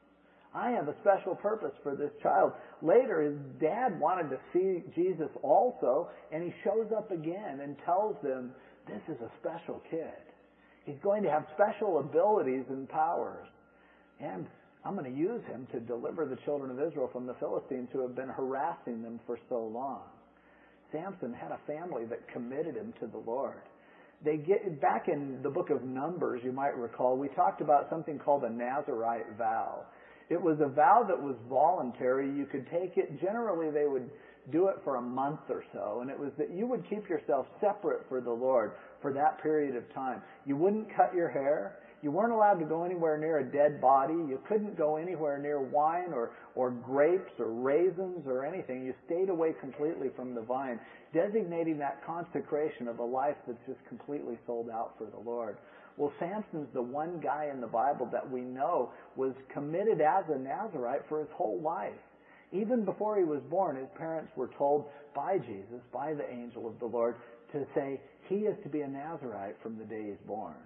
I have a special purpose for this child. Later, his dad wanted to see Jesus also, and he shows up again and tells them, this is a special kid. He's going to have special abilities and powers. And I'm going to use him to deliver the children of Israel from the Philistines who have been harassing them for so long. Samson had a family that committed him to the Lord. They get back in the book of Numbers, you might recall, we talked about something called a Nazirite vow. It was a vow that was voluntary. You could take it. Generally, they would do it for a month or so, and it was that you would keep yourself separate for the Lord for that period of time. You wouldn't cut your hair. You weren't allowed to go anywhere near a dead body. You couldn't go anywhere near wine or, or grapes or raisins or anything. You stayed away completely from the vine, designating that consecration of a life that's just completely sold out for the Lord. Well, Samson's the one guy in the Bible that we know was committed as a Nazirite for his whole life. Even before he was born, his parents were told by Jesus, by the angel of the Lord, to say he is to be a Nazirite from the day he's born.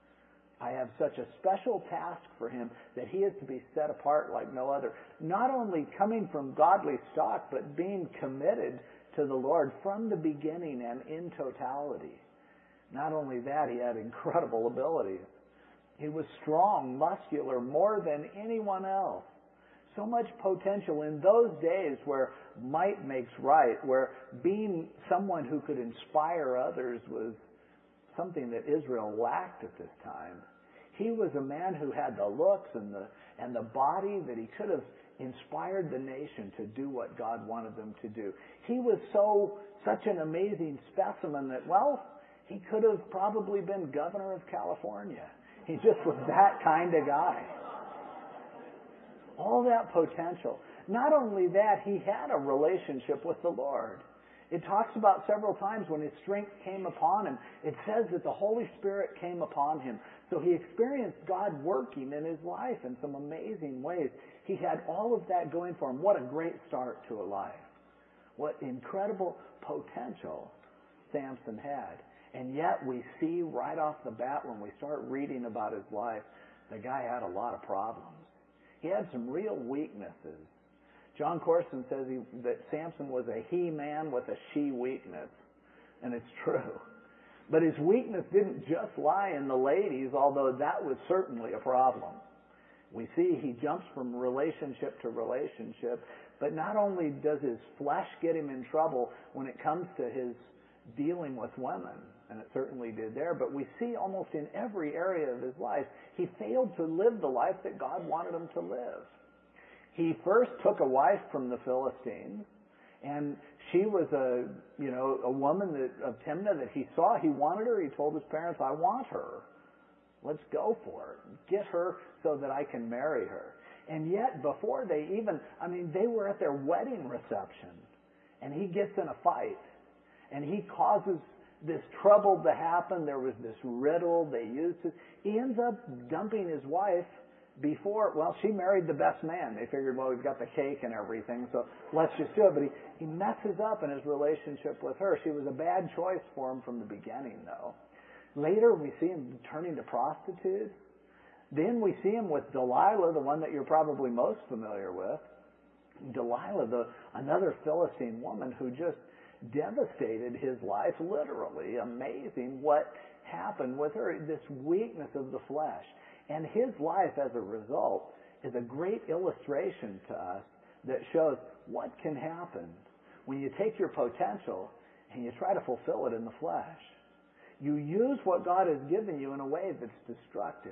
I have such a special task for him that he is to be set apart like no other. Not only coming from godly stock, but being committed to the Lord from the beginning and in totality. Not only that, he had incredible abilities. He was strong, muscular, more than anyone else. So much potential in those days where might makes right, where being someone who could inspire others was something that Israel lacked at this time. He was a man who had the looks and the and the body that he could have inspired the nation to do what God wanted them to do. He was so such an amazing specimen that, well, he could have probably been governor of California. He just was that kind of guy. All that potential. Not only that, he had a relationship with the Lord. It talks about several times when his strength came upon him. It says that the Holy Spirit came upon him. So he experienced God working in his life in some amazing ways. He had all of that going for him. What a great start to a life. What incredible potential Samson had. And yet we see right off the bat when we start reading about his life, the guy had a lot of problems. He had some real weaknesses. John Corson says he, that Samson was a he-man with a she-weakness. And it's true. But his weakness didn't just lie in the ladies, although that was certainly a problem. We see he jumps from relationship to relationship. But not only does his flesh get him in trouble when it comes to his dealing with women, and it certainly did there, but we see almost in every area of his life, he failed to live the life that God wanted him to live. He first took a wife from the Philistines, and she was a, you know, a woman that, of Timnah that he saw. He wanted her. He told his parents, I want her. Let's go for it. Get her so that I can marry her. And yet, before they even, I mean, they were at their wedding reception, and he gets in a fight, and he causes this trouble to happen. There was this riddle. They used it. He ends up dumping his wife before, well, she married the best man. They figured, well, we've got the cake and everything, so let's just do it. But he, he messes up in his relationship with her. She was a bad choice for him from the beginning, though. Later, we see him turning to prostitutes. Then we see him with Delilah, the one that you're probably most familiar with. Delilah, the another Philistine woman who just devastated his life, literally. Amazing what happened with her, this weakness of the flesh. And his life, as a result, is a great illustration to us that shows what can happen when you take your potential and you try to fulfill it in the flesh. You use what God has given you in a way that's destructive.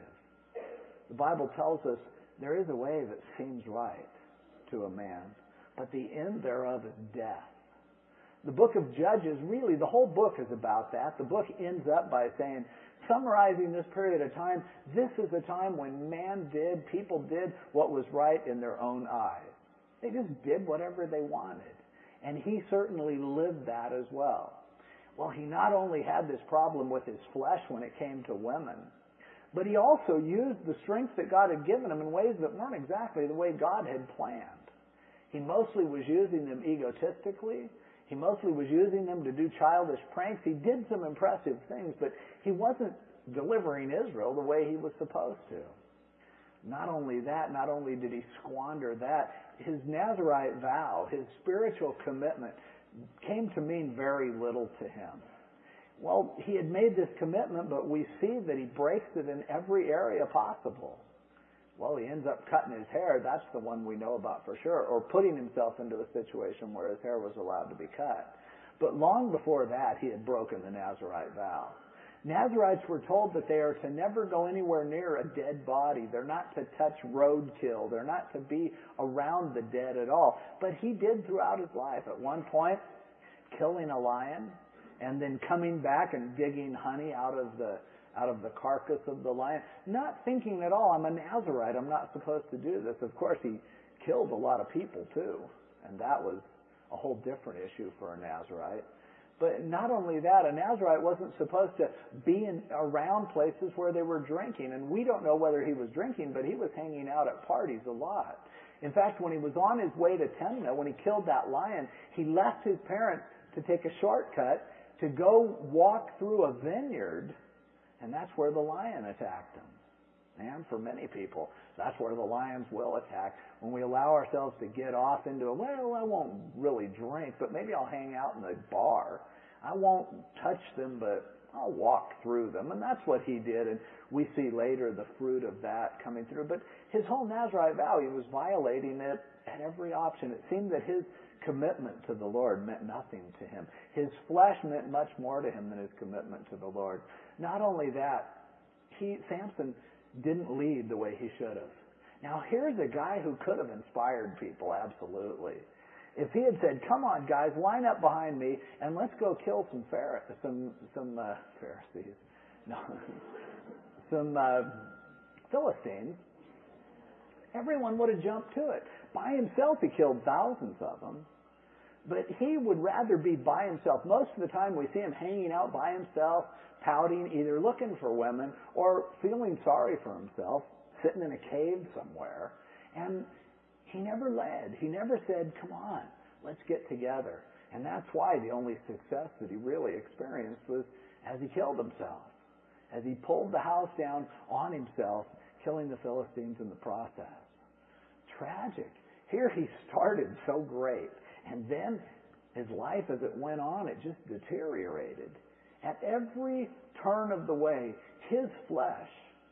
The Bible tells us there is a way that seems right to a man, but the end thereof is death. The book of Judges, really, the whole book is about that. The book ends up by saying, summarizing this period of time, this is a time when man did, people did what was right in their own eyes. They just did whatever they wanted. And he certainly lived that as well. Well, he not only had this problem with his flesh when it came to women, but he also used the strength that God had given him in ways that weren't exactly the way God had planned. He mostly was using them egotistically. He mostly was using them to do childish pranks. He did some impressive things, but he wasn't delivering Israel the way he was supposed to. Not only that, not only did he squander that, his Nazirite vow, his spiritual commitment, came to mean very little to him. Well, he had made this commitment, but we see that he breaks it in every area possible. Well, he ends up cutting his hair. That's the one we know about for sure. Or putting himself into a situation where his hair was allowed to be cut. But long before that, he had broken the Nazirite vow. Nazirites were told that they are to never go anywhere near a dead body. They're not to touch roadkill. They're not to be around the dead at all. But he did throughout his life. At one point, killing a lion and then coming back and digging honey out of the out of the carcass of the lion, not thinking at all, I'm a Nazirite, I'm not supposed to do this. Of course, he killed a lot of people too, and that was a whole different issue for a Nazirite. But not only that, a Nazirite wasn't supposed to be in, around places where they were drinking, and we don't know whether he was drinking, but he was hanging out at parties a lot. In fact, when he was on his way to Timnah, when he killed that lion, he left his parents to take a shortcut to go walk through a vineyard. And that's where the lion attacked him. And for many people, that's where the lions will attack. When we allow ourselves to get off into a, well, I won't really drink, but maybe I'll hang out in the bar. I won't touch them, but I'll walk through them. And that's what he did. And we see later the fruit of that coming through. But his whole Nazirite vow, he was violating it at every option. It seemed that his commitment to the Lord meant nothing to him. His flesh meant much more to him than his commitment to the Lord. Not only that, he, Samson didn't lead the way he should have. Now here's a guy who could have inspired people, absolutely. If he had said, come on guys, line up behind me and let's go kill some Phar- some, some uh, Pharisees, no, some uh, Philistines, everyone would have jumped to it. By himself he killed thousands of them. But he would rather be by himself. Most of the time we see him hanging out by himself, pouting, either looking for women or feeling sorry for himself, sitting in a cave somewhere. And he never led. He never said, come on, let's get together. And that's why the only success that he really experienced was as he killed himself, as he pulled the house down on himself, killing the Philistines in the process. Tragic. Here he started so great. And then his life as it went on, it just deteriorated. At every turn of the way, his flesh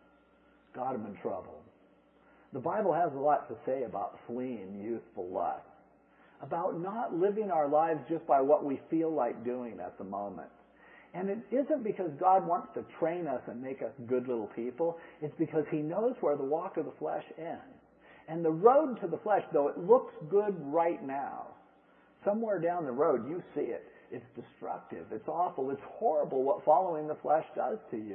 got him in trouble. The Bible has a lot to say about fleeing youthful lust, about not living our lives just by what we feel like doing at the moment. And it isn't because God wants to train us and make us good little people. It's because he knows where the walk of the flesh ends. And the road to the flesh, though it looks good right now, somewhere down the road, you see it. It's destructive. It's awful. It's horrible what following the flesh does to you.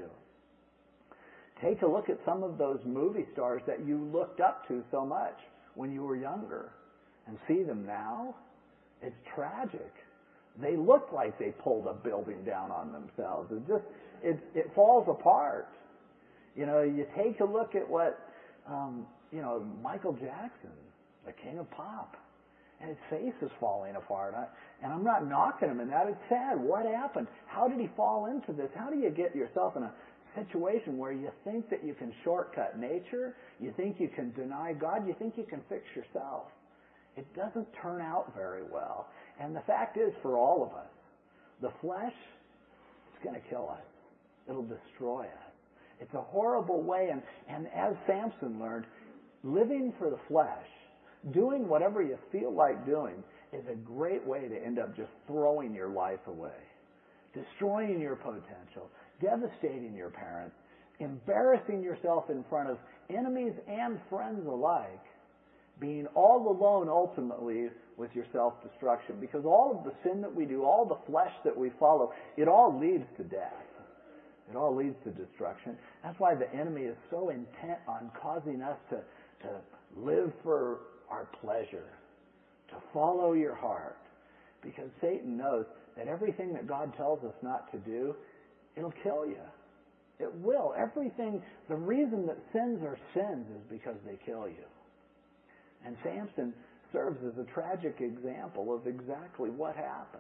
Take a look at some of those movie stars that you looked up to so much when you were younger and see them now. It's tragic. They look like they pulled a building down on themselves. It just, it, it falls apart. You know, you take a look at what, um, you know, Michael Jackson, the king of pop. And his face is falling apart. I, and I'm not knocking him in that. It's sad. What happened? How did he fall into this? How do you get yourself in a situation where you think that you can shortcut nature? You think you can deny God? You think you can fix yourself? It doesn't turn out very well. And the fact is, for all of us, the flesh, it's going to kill us. It'll destroy us. It's a horrible way. And, and as Samson learned, living for the flesh, doing whatever you feel like doing, is a great way to end up just throwing your life away, destroying your potential, devastating your parents, embarrassing yourself in front of enemies and friends alike, being all alone ultimately with your self-destruction. Because all of the sin that we do, all the flesh that we follow, it all leads to death. It all leads to destruction. That's why the enemy is so intent on causing us to, to live for our pleasure, to follow your heart. Because Satan knows that everything that God tells us not to do, it'll kill you. It will. Everything, the reason that sins are sins is because they kill you. And Samson serves as a tragic example of exactly what happens.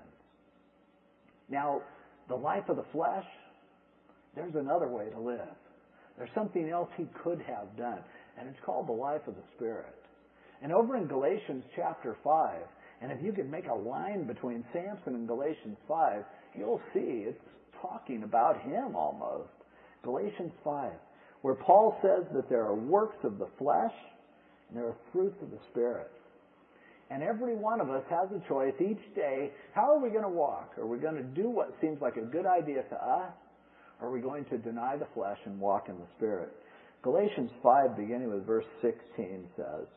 Now, the life of the flesh, there's another way to live. There's something else he could have done, and it's called the life of the Spirit. And over in Galatians chapter five, and if you could make a line between Samson and Galatians five, you'll see it's talking about him almost. Galatians five, where Paul says that there are works of the flesh and there are fruits of the Spirit. And every one of us has a choice each day. How are we going to walk? Are we going to do what seems like a good idea to us? Or are we going to deny the flesh and walk in the Spirit? Galatians five, beginning with verse sixteen, says,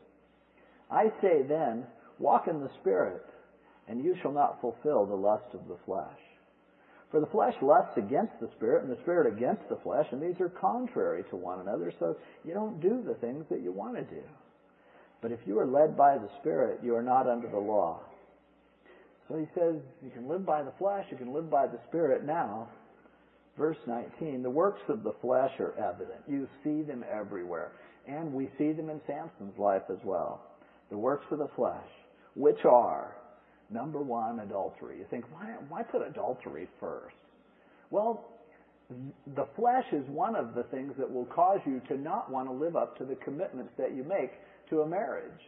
I say then, walk in the Spirit, and you shall not fulfill the lust of the flesh. For the flesh lusts against the Spirit, and the Spirit against the flesh, and these are contrary to one another, so you don't do the things that you want to do. But if you are led by the Spirit, you are not under the law. So he says, you can live by the flesh, you can live by the Spirit now. Verse nineteen, the works of the flesh are evident. You see them everywhere. And we see them in Samson's life as well. The works of the flesh, which are, number one, adultery. You think, why, why put adultery first? Well, the flesh is one of the things that will cause you to not want to live up to the commitments that you make to a marriage.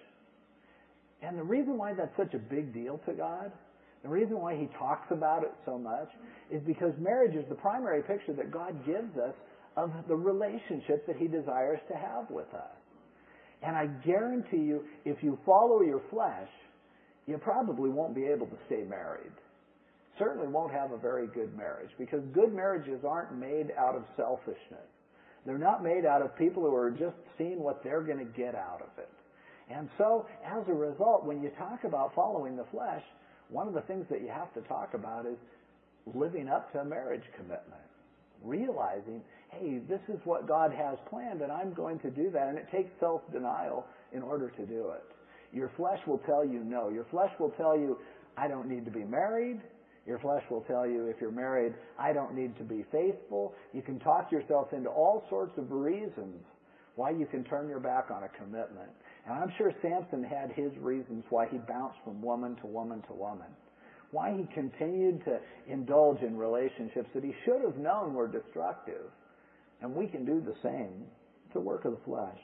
And the reason why that's such a big deal to God, the reason why He talks about it so much, is because marriage is the primary picture that God gives us of the relationship that He desires to have with us. And I guarantee you, if you follow your flesh, you probably won't be able to stay married. Certainly won't have a very good marriage, because good marriages aren't made out of selfishness. They're not made out of people who are just seeing what they're going to get out of it. And so, as a result, when you talk about following the flesh, one of the things that you have to talk about is living up to a marriage commitment. Realizing, hey, this is what God has planned, and I'm going to do that. And it takes self-denial in order to do it. Your flesh will tell you no. Your flesh will tell you, I don't need to be married. Your flesh will tell you, if you're married, I don't need to be faithful. You can talk yourself into all sorts of reasons why you can turn your back on a commitment. And I'm sure Samson had his reasons why he bounced from woman to woman to woman. Why he continued to indulge in relationships that he should have known were destructive. And we can do the same. It's a work of the flesh.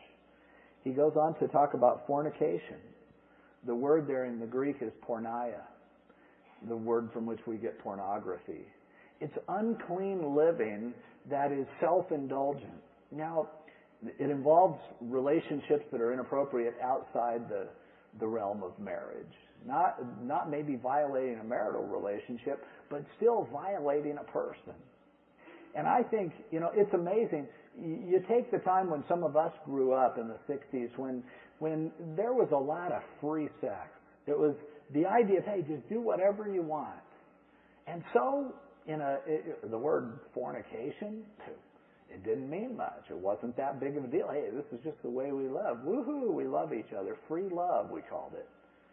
He goes on to talk about fornication. The word there in the Greek is porneia, the word from which we get pornography. It's unclean living that is self-indulgent. Now, it involves relationships that are inappropriate outside the, the realm of marriage. Not, not maybe violating a marital relationship, but still violating a person. And I think, you know, it's amazing. You take the time when some of us grew up in the sixties, when, when there was a lot of free sex. It was the idea of, hey, just do whatever you want. And so, in a, it, the word fornication, it didn't mean much. It wasn't that big of a deal. Hey, this is just the way we love. Woohoo, we love each other. Free love, we called it.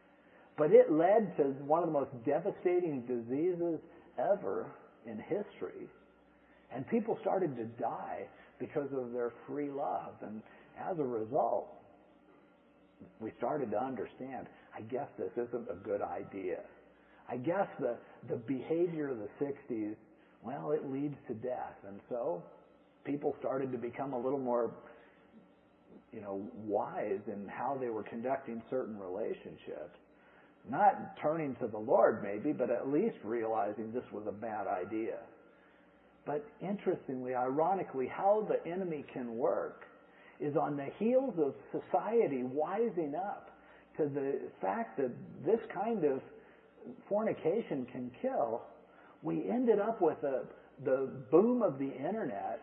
But it led to one of the most devastating diseases ever in history. And people started to die because of their free love. And as a result, we started to understand, I guess this isn't a good idea. I guess the, the behavior of the sixties, well, it leads to death. And so people started to become a little more, you know, wise in how they were conducting certain relationships. Not turning to the Lord maybe, but at least realizing this was a bad idea. But interestingly, ironically, how the enemy can work is on the heels of society wising up to the fact that this kind of fornication can kill. We ended up with a, the boom of the internet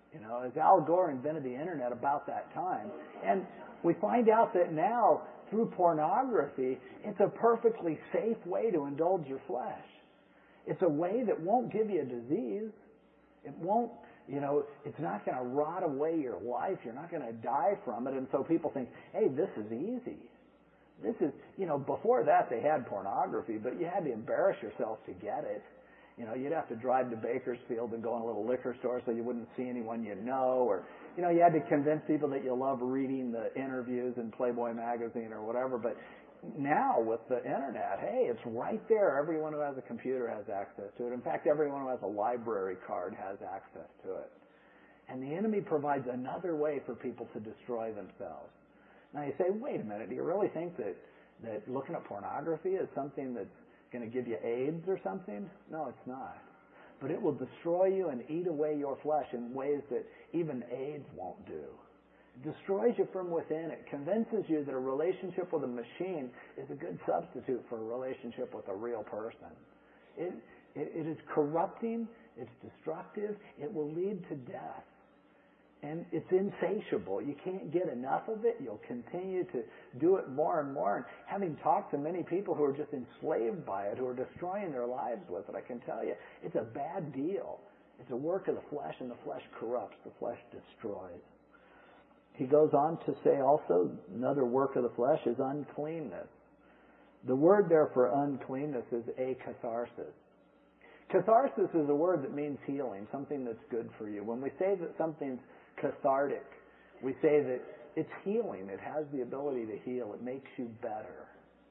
You know, as Al Gore invented the internet about that time. And we find out that now, through pornography, it's a perfectly safe way to indulge your flesh. It's a way that won't give you a disease. It won't, you know, it's not going to rot away your life. You're not going to die from it. And so people think, hey, this is easy. This is, you know, before that they had pornography, but you had to embarrass yourself to get it. You know, you'd have to drive to Bakersfield and go in a little liquor store so you wouldn't see anyone you know. Or, you know, you had to convince people that you love reading the interviews in Playboy magazine or whatever. But now with the internet, hey, it's right there. Everyone who has a computer has access to it. In fact, everyone who has a library card has access to it. And the enemy provides another way for people to destroy themselves. Now you say, wait a minute, do you really think that, that looking at pornography is something that's going to give you AIDS or something? No, it's not. But it will destroy you and eat away your flesh in ways that even AIDS won't do. It destroys you from within. It convinces you that a relationship with a machine is a good substitute for a relationship with a real person. It, it, it is corrupting. It's destructive. It will lead to death. And it's insatiable. You can't get enough of it. You'll continue to do it more and more. And having talked to many people who are just enslaved by it, who are destroying their lives with it, I can tell you, it's a bad deal. It's a work of the flesh, and the flesh corrupts. The flesh destroys. He goes on to say also, another work of the flesh is uncleanness. The word there for uncleanness is akatharsis. Catharsis is a word that means healing, something that's good for you. When we say that something's cathartic, we say that it's healing. It has the ability to heal. It makes you better.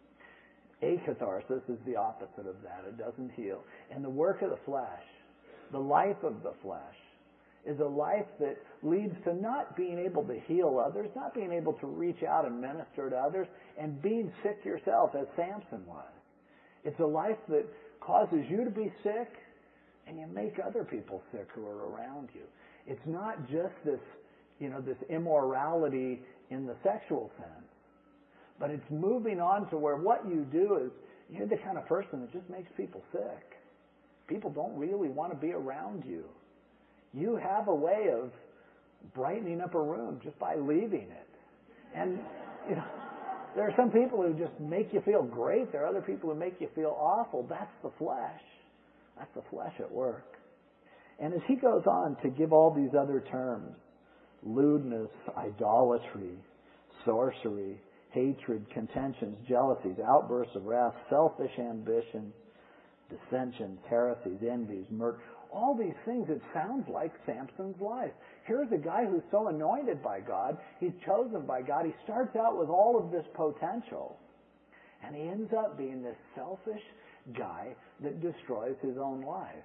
Akatharsis is the opposite of that. It doesn't heal. And the work of the flesh, the life of the flesh, is a life that leads to not being able to heal others, not being able to reach out and minister to others, and being sick yourself, as Samson was. It's a life that causes you to be sick, and you make other people sick who are around you. It's not just this, you know, this immorality in the sexual sense, but it's moving on to where what you do is you're the kind of person that just makes people sick. People don't really want to be around you. You have a way of brightening up a room just by leaving it. And, you know, there are some people who just make you feel great. There are other people who make you feel awful. That's the flesh. That's the flesh at work. And as he goes on to give all these other terms, lewdness, idolatry, sorcery, hatred, contentions, jealousies, outbursts of wrath, selfish ambition, dissensions, heresies, envies, murder, all these things, it sounds like Samson's life. Here's a guy who's so anointed by God. He's chosen by God. He starts out with all of this potential. And he ends up being this selfish guy that destroys his own life.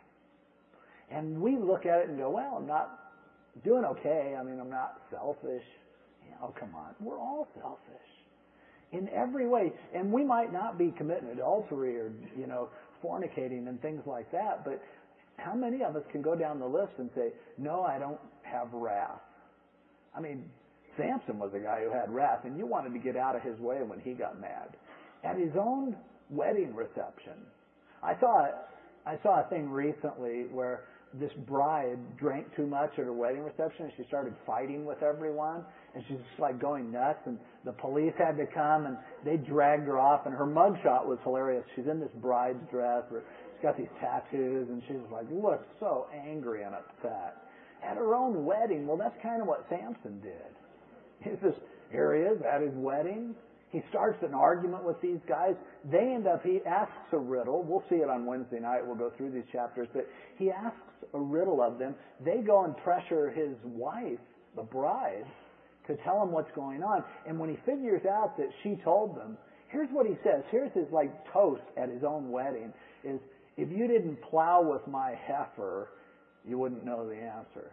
And we look at it and go, well, I'm not doing okay. I mean, I'm not selfish. Oh, come on. We're all selfish in every way. And we might not be committing adultery or, you know, fornicating and things like that, but how many of us can go down the list and say, no, I don't have wrath? I mean, Samson was a guy who had wrath, and you wanted to get out of his way when he got mad. At his own wedding reception, I saw, I saw a thing recently where this bride drank too much at her wedding reception, and she started fighting with everyone, and she's just like going nuts, and the police had to come, and they dragged her off, and her mugshot was hilarious. She's in this bride's dress, where she's got these tattoos, and she's like, looks so angry and upset. At her own wedding, well, that's kind of what Samson did. He's just, here he is at his wedding. He starts an argument with these guys. They end up, he asks a riddle. We'll see it on Wednesday night. We'll go through these chapters. But he asks a riddle of them. They go and pressure his wife, the bride, to tell him what's going on. And when he figures out that she told them, here's what he says. Here's his like toast at his own wedding is, if you didn't plow with my heifer, you wouldn't know the answer.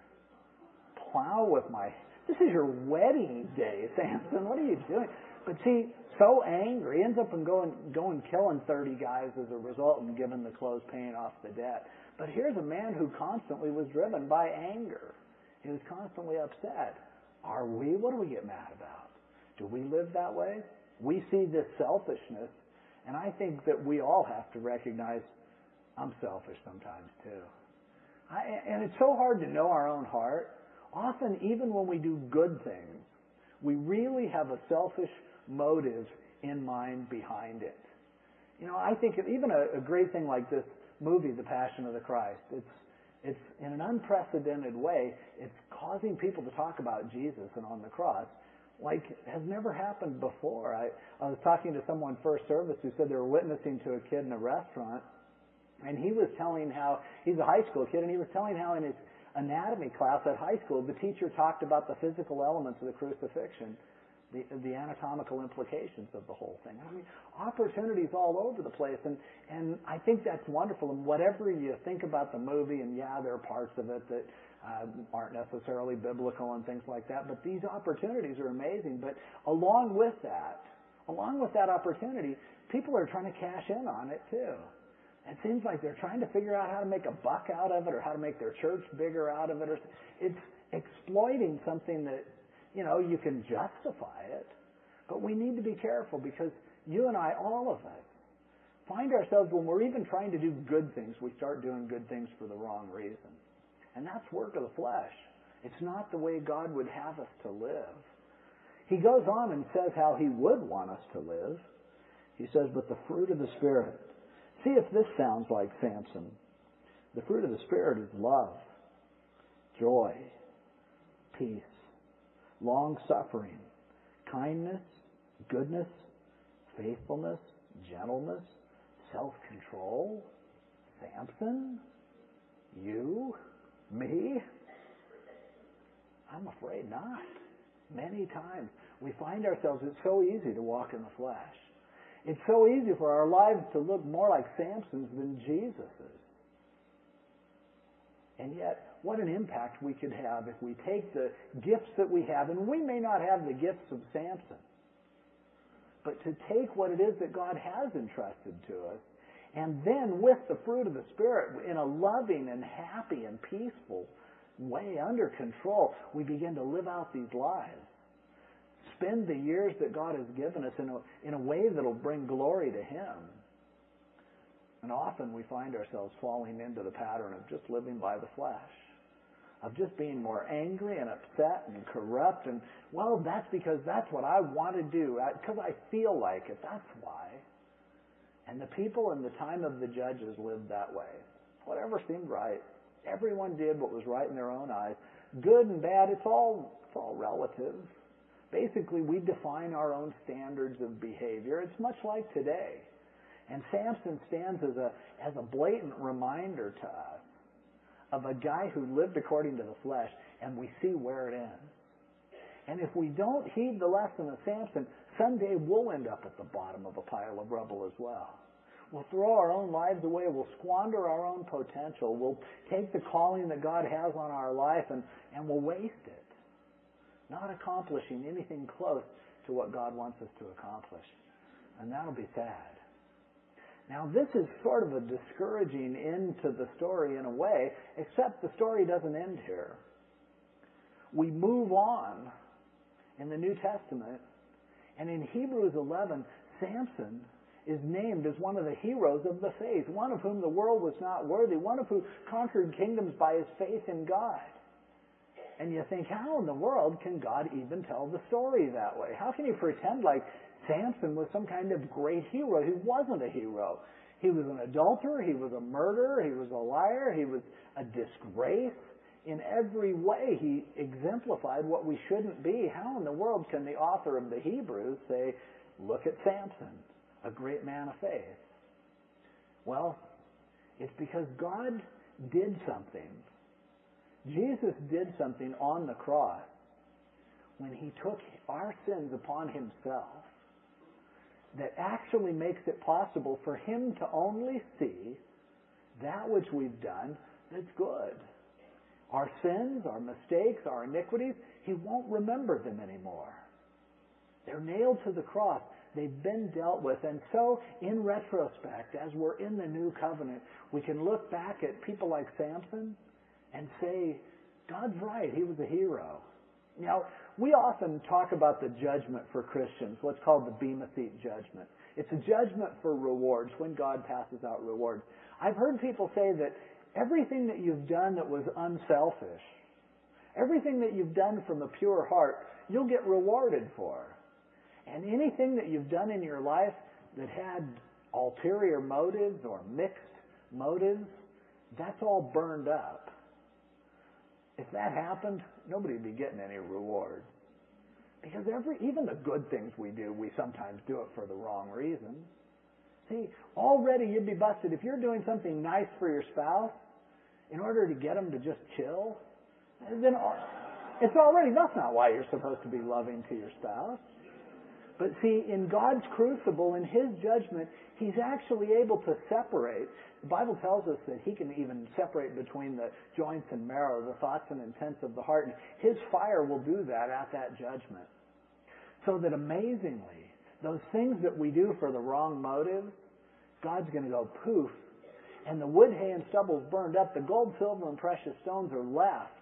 Plow with my, this is your wedding day, Samson. What are you doing? But see, so angry, he ends up and going, going killing thirty guys as a result and giving the clothes, paying off the debt. But here's a man who constantly was driven by anger. He was constantly upset. Are we? What do we get mad about? Do we live that way? We see this selfishness, and I think that we all have to recognize I'm selfish sometimes too. I, and it's so hard to know our own heart. Often, even when we do good things, we really have a selfish motive in mind behind it. You know, I think even a, a great thing like this movie, The Passion of the Christ, it's it's in an unprecedented way, it's causing people to talk about Jesus and on the cross like has never happened before. I, I was talking to someone first service who said they were witnessing to a kid in a restaurant, and he was telling how, he's a high school kid, and he was telling how in his anatomy class at high school, the teacher talked about the physical elements of the crucifixion, the, the anatomical implications of the whole thing. I mean, opportunities all over the place, and, and I think that's wonderful. And whatever you think about the movie, and yeah, there are parts of it that uh, aren't necessarily biblical and things like that, but these opportunities are amazing. But along with that, along with that opportunity, people are trying to cash in on it too. It seems like they're trying to figure out how to make a buck out of it, or how to make their church bigger out of it. Or it's exploiting something that, you know, you can justify it. But we need to be careful, because you and I, all of us, find ourselves when we're even trying to do good things, we start doing good things for the wrong reason. And that's work of the flesh. It's not the way God would have us to live. He goes on and says how He would want us to live. He says, but the fruit of the Spirit. See if this sounds like Samson. The fruit of the Spirit is love, joy, peace, long-suffering, kindness, goodness, faithfulness, gentleness, self-control. Samson? You? Me? I'm afraid not. Many times we find ourselves, it's so easy to walk in the flesh. It's so easy for our lives to look more like Samson's than Jesus's. And yet, what an impact we could have if we take the gifts that we have, and we may not have the gifts of Samson, but to take what it is that God has entrusted to us, and then with the fruit of the Spirit, in a loving and happy and peaceful way, under control, we begin to live out these lives. Spend the years that God has given us in a, in a way that will bring glory to Him. And often we find ourselves falling into the pattern of just living by the flesh, of just being more angry and upset and corrupt. And, well, that's because that's what I want to do, because I feel like it. That's why. And the people in the time of the judges lived that way. Whatever seemed right. Everyone did what was right in their own eyes. Good and bad, it's all, it's all relative. Basically, we define our own standards of behavior. It's much like today. And Samson stands as a, as a blatant reminder to us of a guy who lived according to the flesh, and we see where it ends. And if we don't heed the lesson of Samson, someday we'll end up at the bottom of a pile of rubble as well. We'll throw our own lives away. We'll squander our own potential. We'll take the calling that God has on our life and, and we'll waste it, not accomplishing anything close to what God wants us to accomplish. And that'll be sad. Now, this is sort of a discouraging end to the story in a way, except the story doesn't end here. We move on in the New Testament, and in Hebrews eleven, Samson is named as one of the heroes of the faith, one of whom the world was not worthy, one of who conquered kingdoms by his faith in God. And you think, how in the world can God even tell the story that way? How can he pretend like Samson was some kind of great hero? He wasn't a hero. He was an adulterer, he was a murderer, he was a liar, he was a disgrace. In every way, he exemplified what we shouldn't be. How in the world can the author of the Hebrews say, look at Samson, a great man of faith? Well, it's because God did something. Jesus did something on the cross when he took our sins upon himself that actually makes it possible for him to only see that which we've done that's good. Our sins, our mistakes, our iniquities, he won't remember them anymore. They're nailed to the cross. They've been dealt with. And so, in retrospect, as we're in the new covenant, we can look back at people like Samson and say, God's right, he was a hero. Now, we often talk about the judgment for Christians, what's called the Bema Seat judgment. It's a judgment for rewards, when God passes out rewards. I've heard people say that everything that you've done that was unselfish, Everything that you've done from a pure heart, you'll get rewarded for. And anything that you've done in your life that had ulterior motives or mixed motives, that's all burned up. If that happened, nobody would be getting any reward. Because every, even the good things we do, we sometimes do it for the wrong reason. See, already you'd be busted. If you're doing something nice for your spouse, in order to get them to just chill, then it's already, that's not why you're supposed to be loving to your spouse. But see, in God's crucible, in His judgment, He's actually able to separate. The Bible tells us that He can even separate between the joints and marrow, the thoughts and intents of the heart. And His fire will do that at that judgment. So that amazingly, those things that we do for the wrong motives, God's going to go poof, and the wood, hay, and stubble is burned up. The gold, silver, and precious stones are left.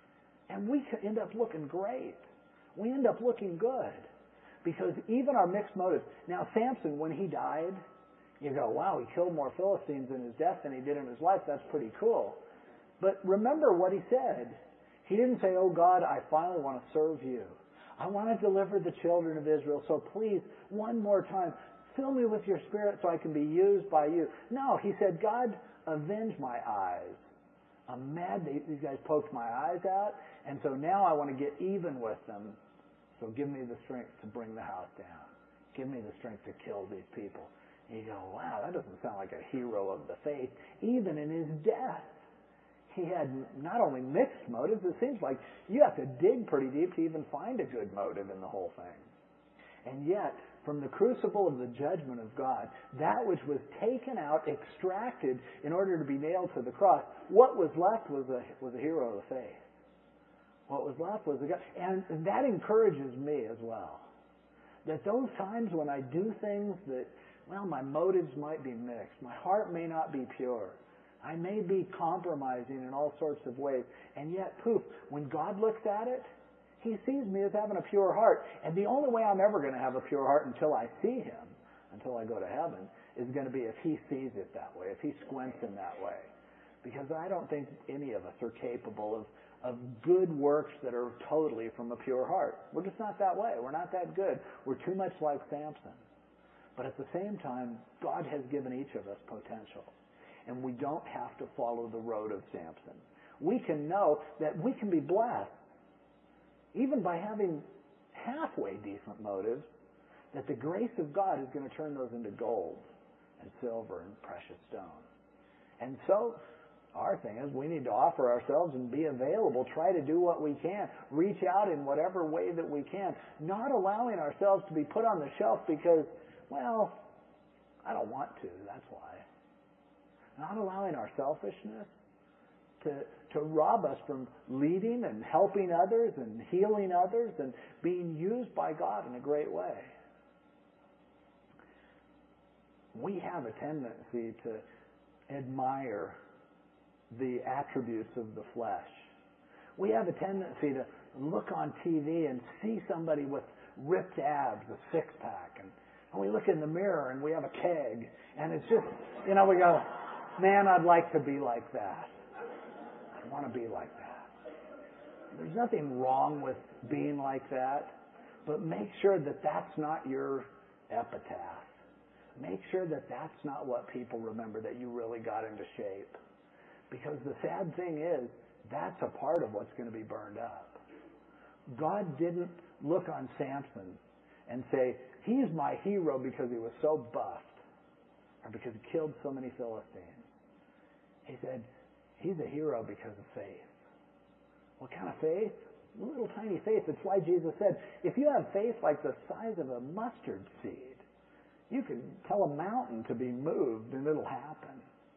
And we end up looking great. We end up looking good. Because even our mixed motives. Now, Samson, when he died, you go, wow, he killed more Philistines in his death than he did in his life. That's pretty cool. But remember what he said. He didn't say, oh God, I finally want to serve you. I want to deliver the children of Israel. So please, one more time, fill me with your spirit so I can be used by you. No, he said, God, avenge my eyes. I'm mad that these guys poked my eyes out. And so now I want to get even with them. So give me the strength to bring the house down. Give me the strength to kill these people. And you go, wow, that doesn't sound like a hero of the faith. Even in his death, he had not only mixed motives, it seems like you have to dig pretty deep to even find a good motive in the whole thing. And yet, from the crucible of the judgment of God, that which was taken out, extracted in order to be nailed to the cross, what was left was a, was a hero of the faith. What was left was a God. And that encourages me as well. That those times when I do things that, well, my motives might be mixed. My heart may not be pure. I may be compromising in all sorts of ways. And yet, poof, when God looks at it, He sees me as having a pure heart. And the only way I'm ever going to have a pure heart until I see Him, until I go to heaven, is going to be if He sees it that way, if He squints in that way. Because I don't think any of us are capable of, of good works that are totally from a pure heart. We're just not that way. We're not that good. We're too much like Samson. But at the same time, God has given each of us potential. And we don't have to follow the road of Samson. We can know that we can be blessed, even by having halfway decent motives, that the grace of God is going to turn those into gold and silver and precious stone. And so, our thing is we need to offer ourselves and be available, try to do what we can, reach out in whatever way that we can, not allowing ourselves to be put on the shelf because, well, I don't want to, that's why. Not allowing our selfishness to, to rob us from leading and helping others and healing others and being used by God in a great way. We have a tendency to admire the attributes of the flesh. We have a tendency to look on T V and see somebody with ripped abs, a six-pack, and, and we look in the mirror and we have a keg, and it's just, you know, we go, man, I'd like to be like that. I want to be like that. There's nothing wrong with being like that, but make sure that that's not your epitaph. Make sure that that's not what people remember, that you really got into shape. Because the sad thing is, that's a part of what's going to be burned up. God didn't look on Samson and say, he's my hero because he was so buffed, or because he killed so many Philistines. He said, he's a hero because of faith. What kind of faith? A little tiny faith. That's why Jesus said, if you have faith like the size of a mustard seed, you can tell a mountain to be moved and it'll happen.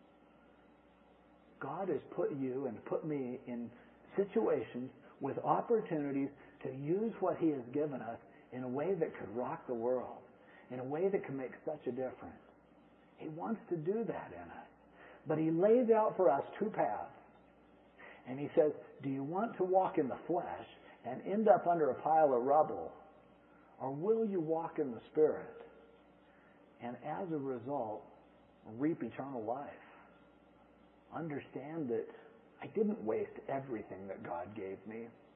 God has put you and put me in situations with opportunities to use what He has given us in a way that could rock the world, in a way that can make such a difference. He wants to do that in us. But He lays out for us two paths. And He says, do you want to walk in the flesh and end up under a pile of rubble? Or will you walk in the Spirit and as a result reap eternal life? Understand that I didn't waste everything that God gave me.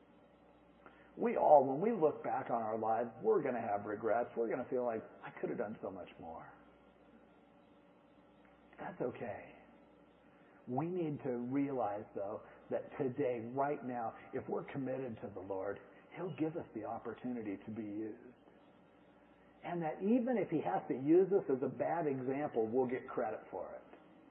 We all, when we look back on our lives, we're going to have regrets. We're going to feel like, I could have done so much more. That's okay. We need to realize, though, that today, right now, if we're committed to the Lord, He'll give us the opportunity to be used. And that even if He has to use us as a bad example, we'll get credit for it.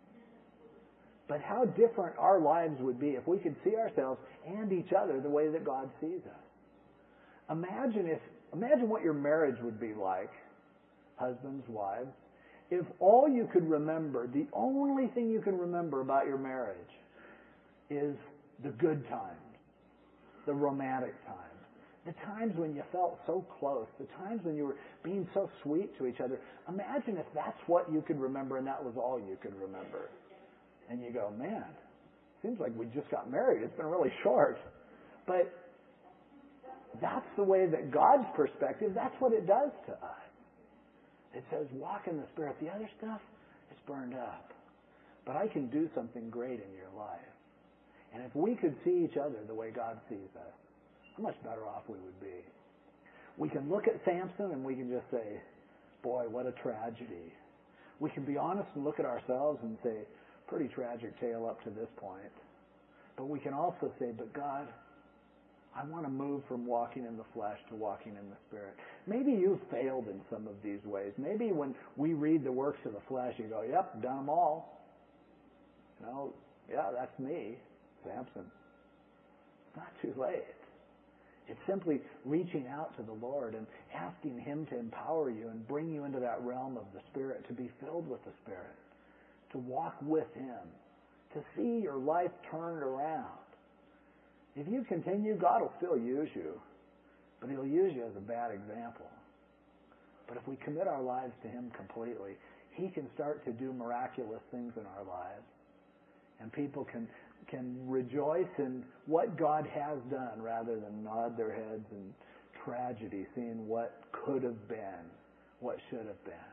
But how different our lives would be if we could see ourselves and each other the way that God sees us. Imagine if, imagine what your marriage would be like, husbands, wives, if all you could remember, the only thing you can remember about your marriage is the good times, the romantic times, the times when you felt so close, the times when you were being so sweet to each other. Imagine if that's what you could remember and that was all you could remember. And you go, man, seems like we just got married. It's been really short. But that's the way that God's perspective, that's what it does to us. It says, walk in the Spirit. The other stuff is burned up. But I can do something great in your life. And if we could see each other the way God sees us, how much better off we would be. We can look at Samson and we can just say, boy, what a tragedy. We can be honest and look at ourselves and say, pretty tragic tale up to this point. But we can also say, but God, I want to move from walking in the flesh to walking in the Spirit. Maybe you've failed in some of these ways. Maybe when we read the works of the flesh, you go, yep, done them all. You know, yeah, that's me, Samson. It's not too late. It's simply reaching out to the Lord and asking Him to empower you and bring you into that realm of the Spirit, to be filled with the Spirit, to walk with Him, to see your life turned around. If you continue, God will still use you, but He'll use you as a bad example. But if we commit our lives to Him completely, He can start to do miraculous things in our lives. And people can, can rejoice in what God has done rather than nod their heads in tragedy, seeing what could have been, what should have been.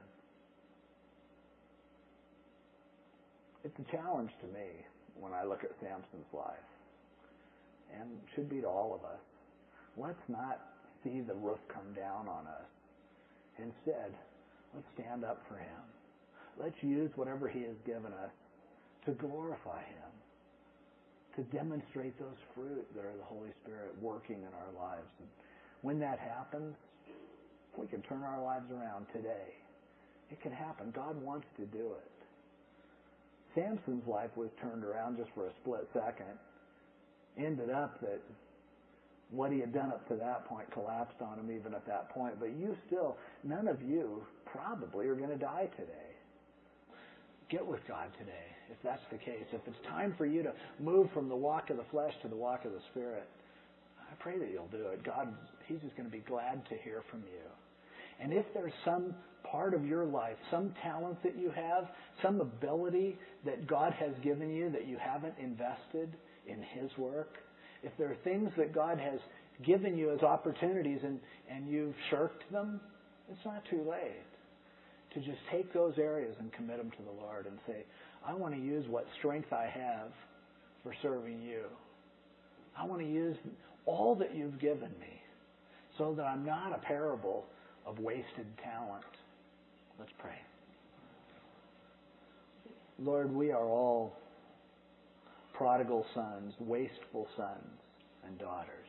It's a challenge to me when I look at Samson's life. And should be to all of us. Let's not see the roof come down on us. Instead, let's stand up for Him. Let's use whatever He has given us to glorify Him, to demonstrate those fruit that are the Holy Spirit working in our lives. And when that happens, if we can turn our lives around today, it can happen. God wants to do it. Samson's life was turned around just for a split second. Ended up that what he had done up to that point collapsed on him even at that point. But you still, none of you probably are going to die today. Get with God today, if that's the case. If it's time for you to move from the walk of the flesh to the walk of the Spirit, I pray that you'll do it. God, He's just going to be glad to hear from you. And if there's some part of your life, some talent that you have, some ability that God has given you that you haven't invested in His work, if there are things that God has given you as opportunities and, and you've shirked them, it's not too late to just take those areas and commit them to the Lord and say, I want to use what strength I have for serving you. I want to use all that you've given me so that I'm not a parable of wasted talent. Let's pray. Lord, we are all prodigal sons, wasteful sons and daughters.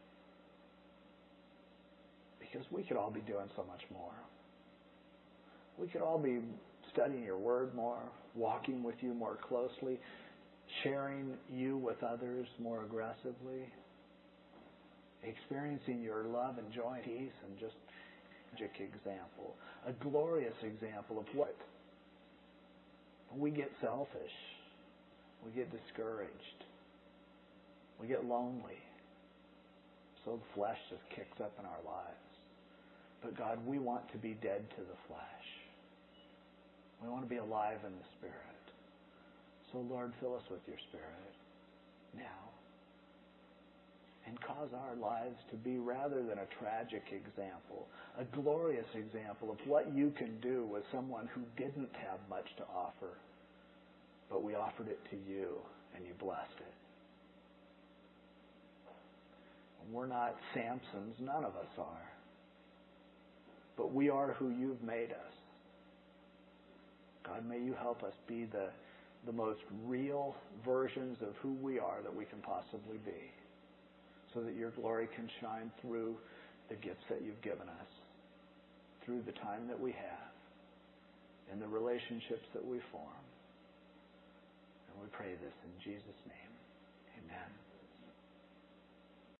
Because we could all be doing so much more. We could all be studying your word more, walking with you more closely, sharing you with others more aggressively, experiencing your love and joy and peace, and just a magic example, a glorious example of what we get selfish. We get discouraged. We get lonely. So the flesh just kicks up in our lives. But God, we want to be dead to the flesh. We want to be alive in the Spirit. So Lord, fill us with your Spirit now. And cause our lives to be, rather than a tragic example, a glorious example of what you can do with someone who didn't have much to offer. But we offered it to you, and you blessed it. We're not Samsons. None of us are. But we are who you've made us. God, may you help us be the, the most real versions of who we are that we can possibly be, so that your glory can shine through the gifts that you've given us, through the time that we have, and the relationships that we form. And we pray this in Jesus' name. Amen.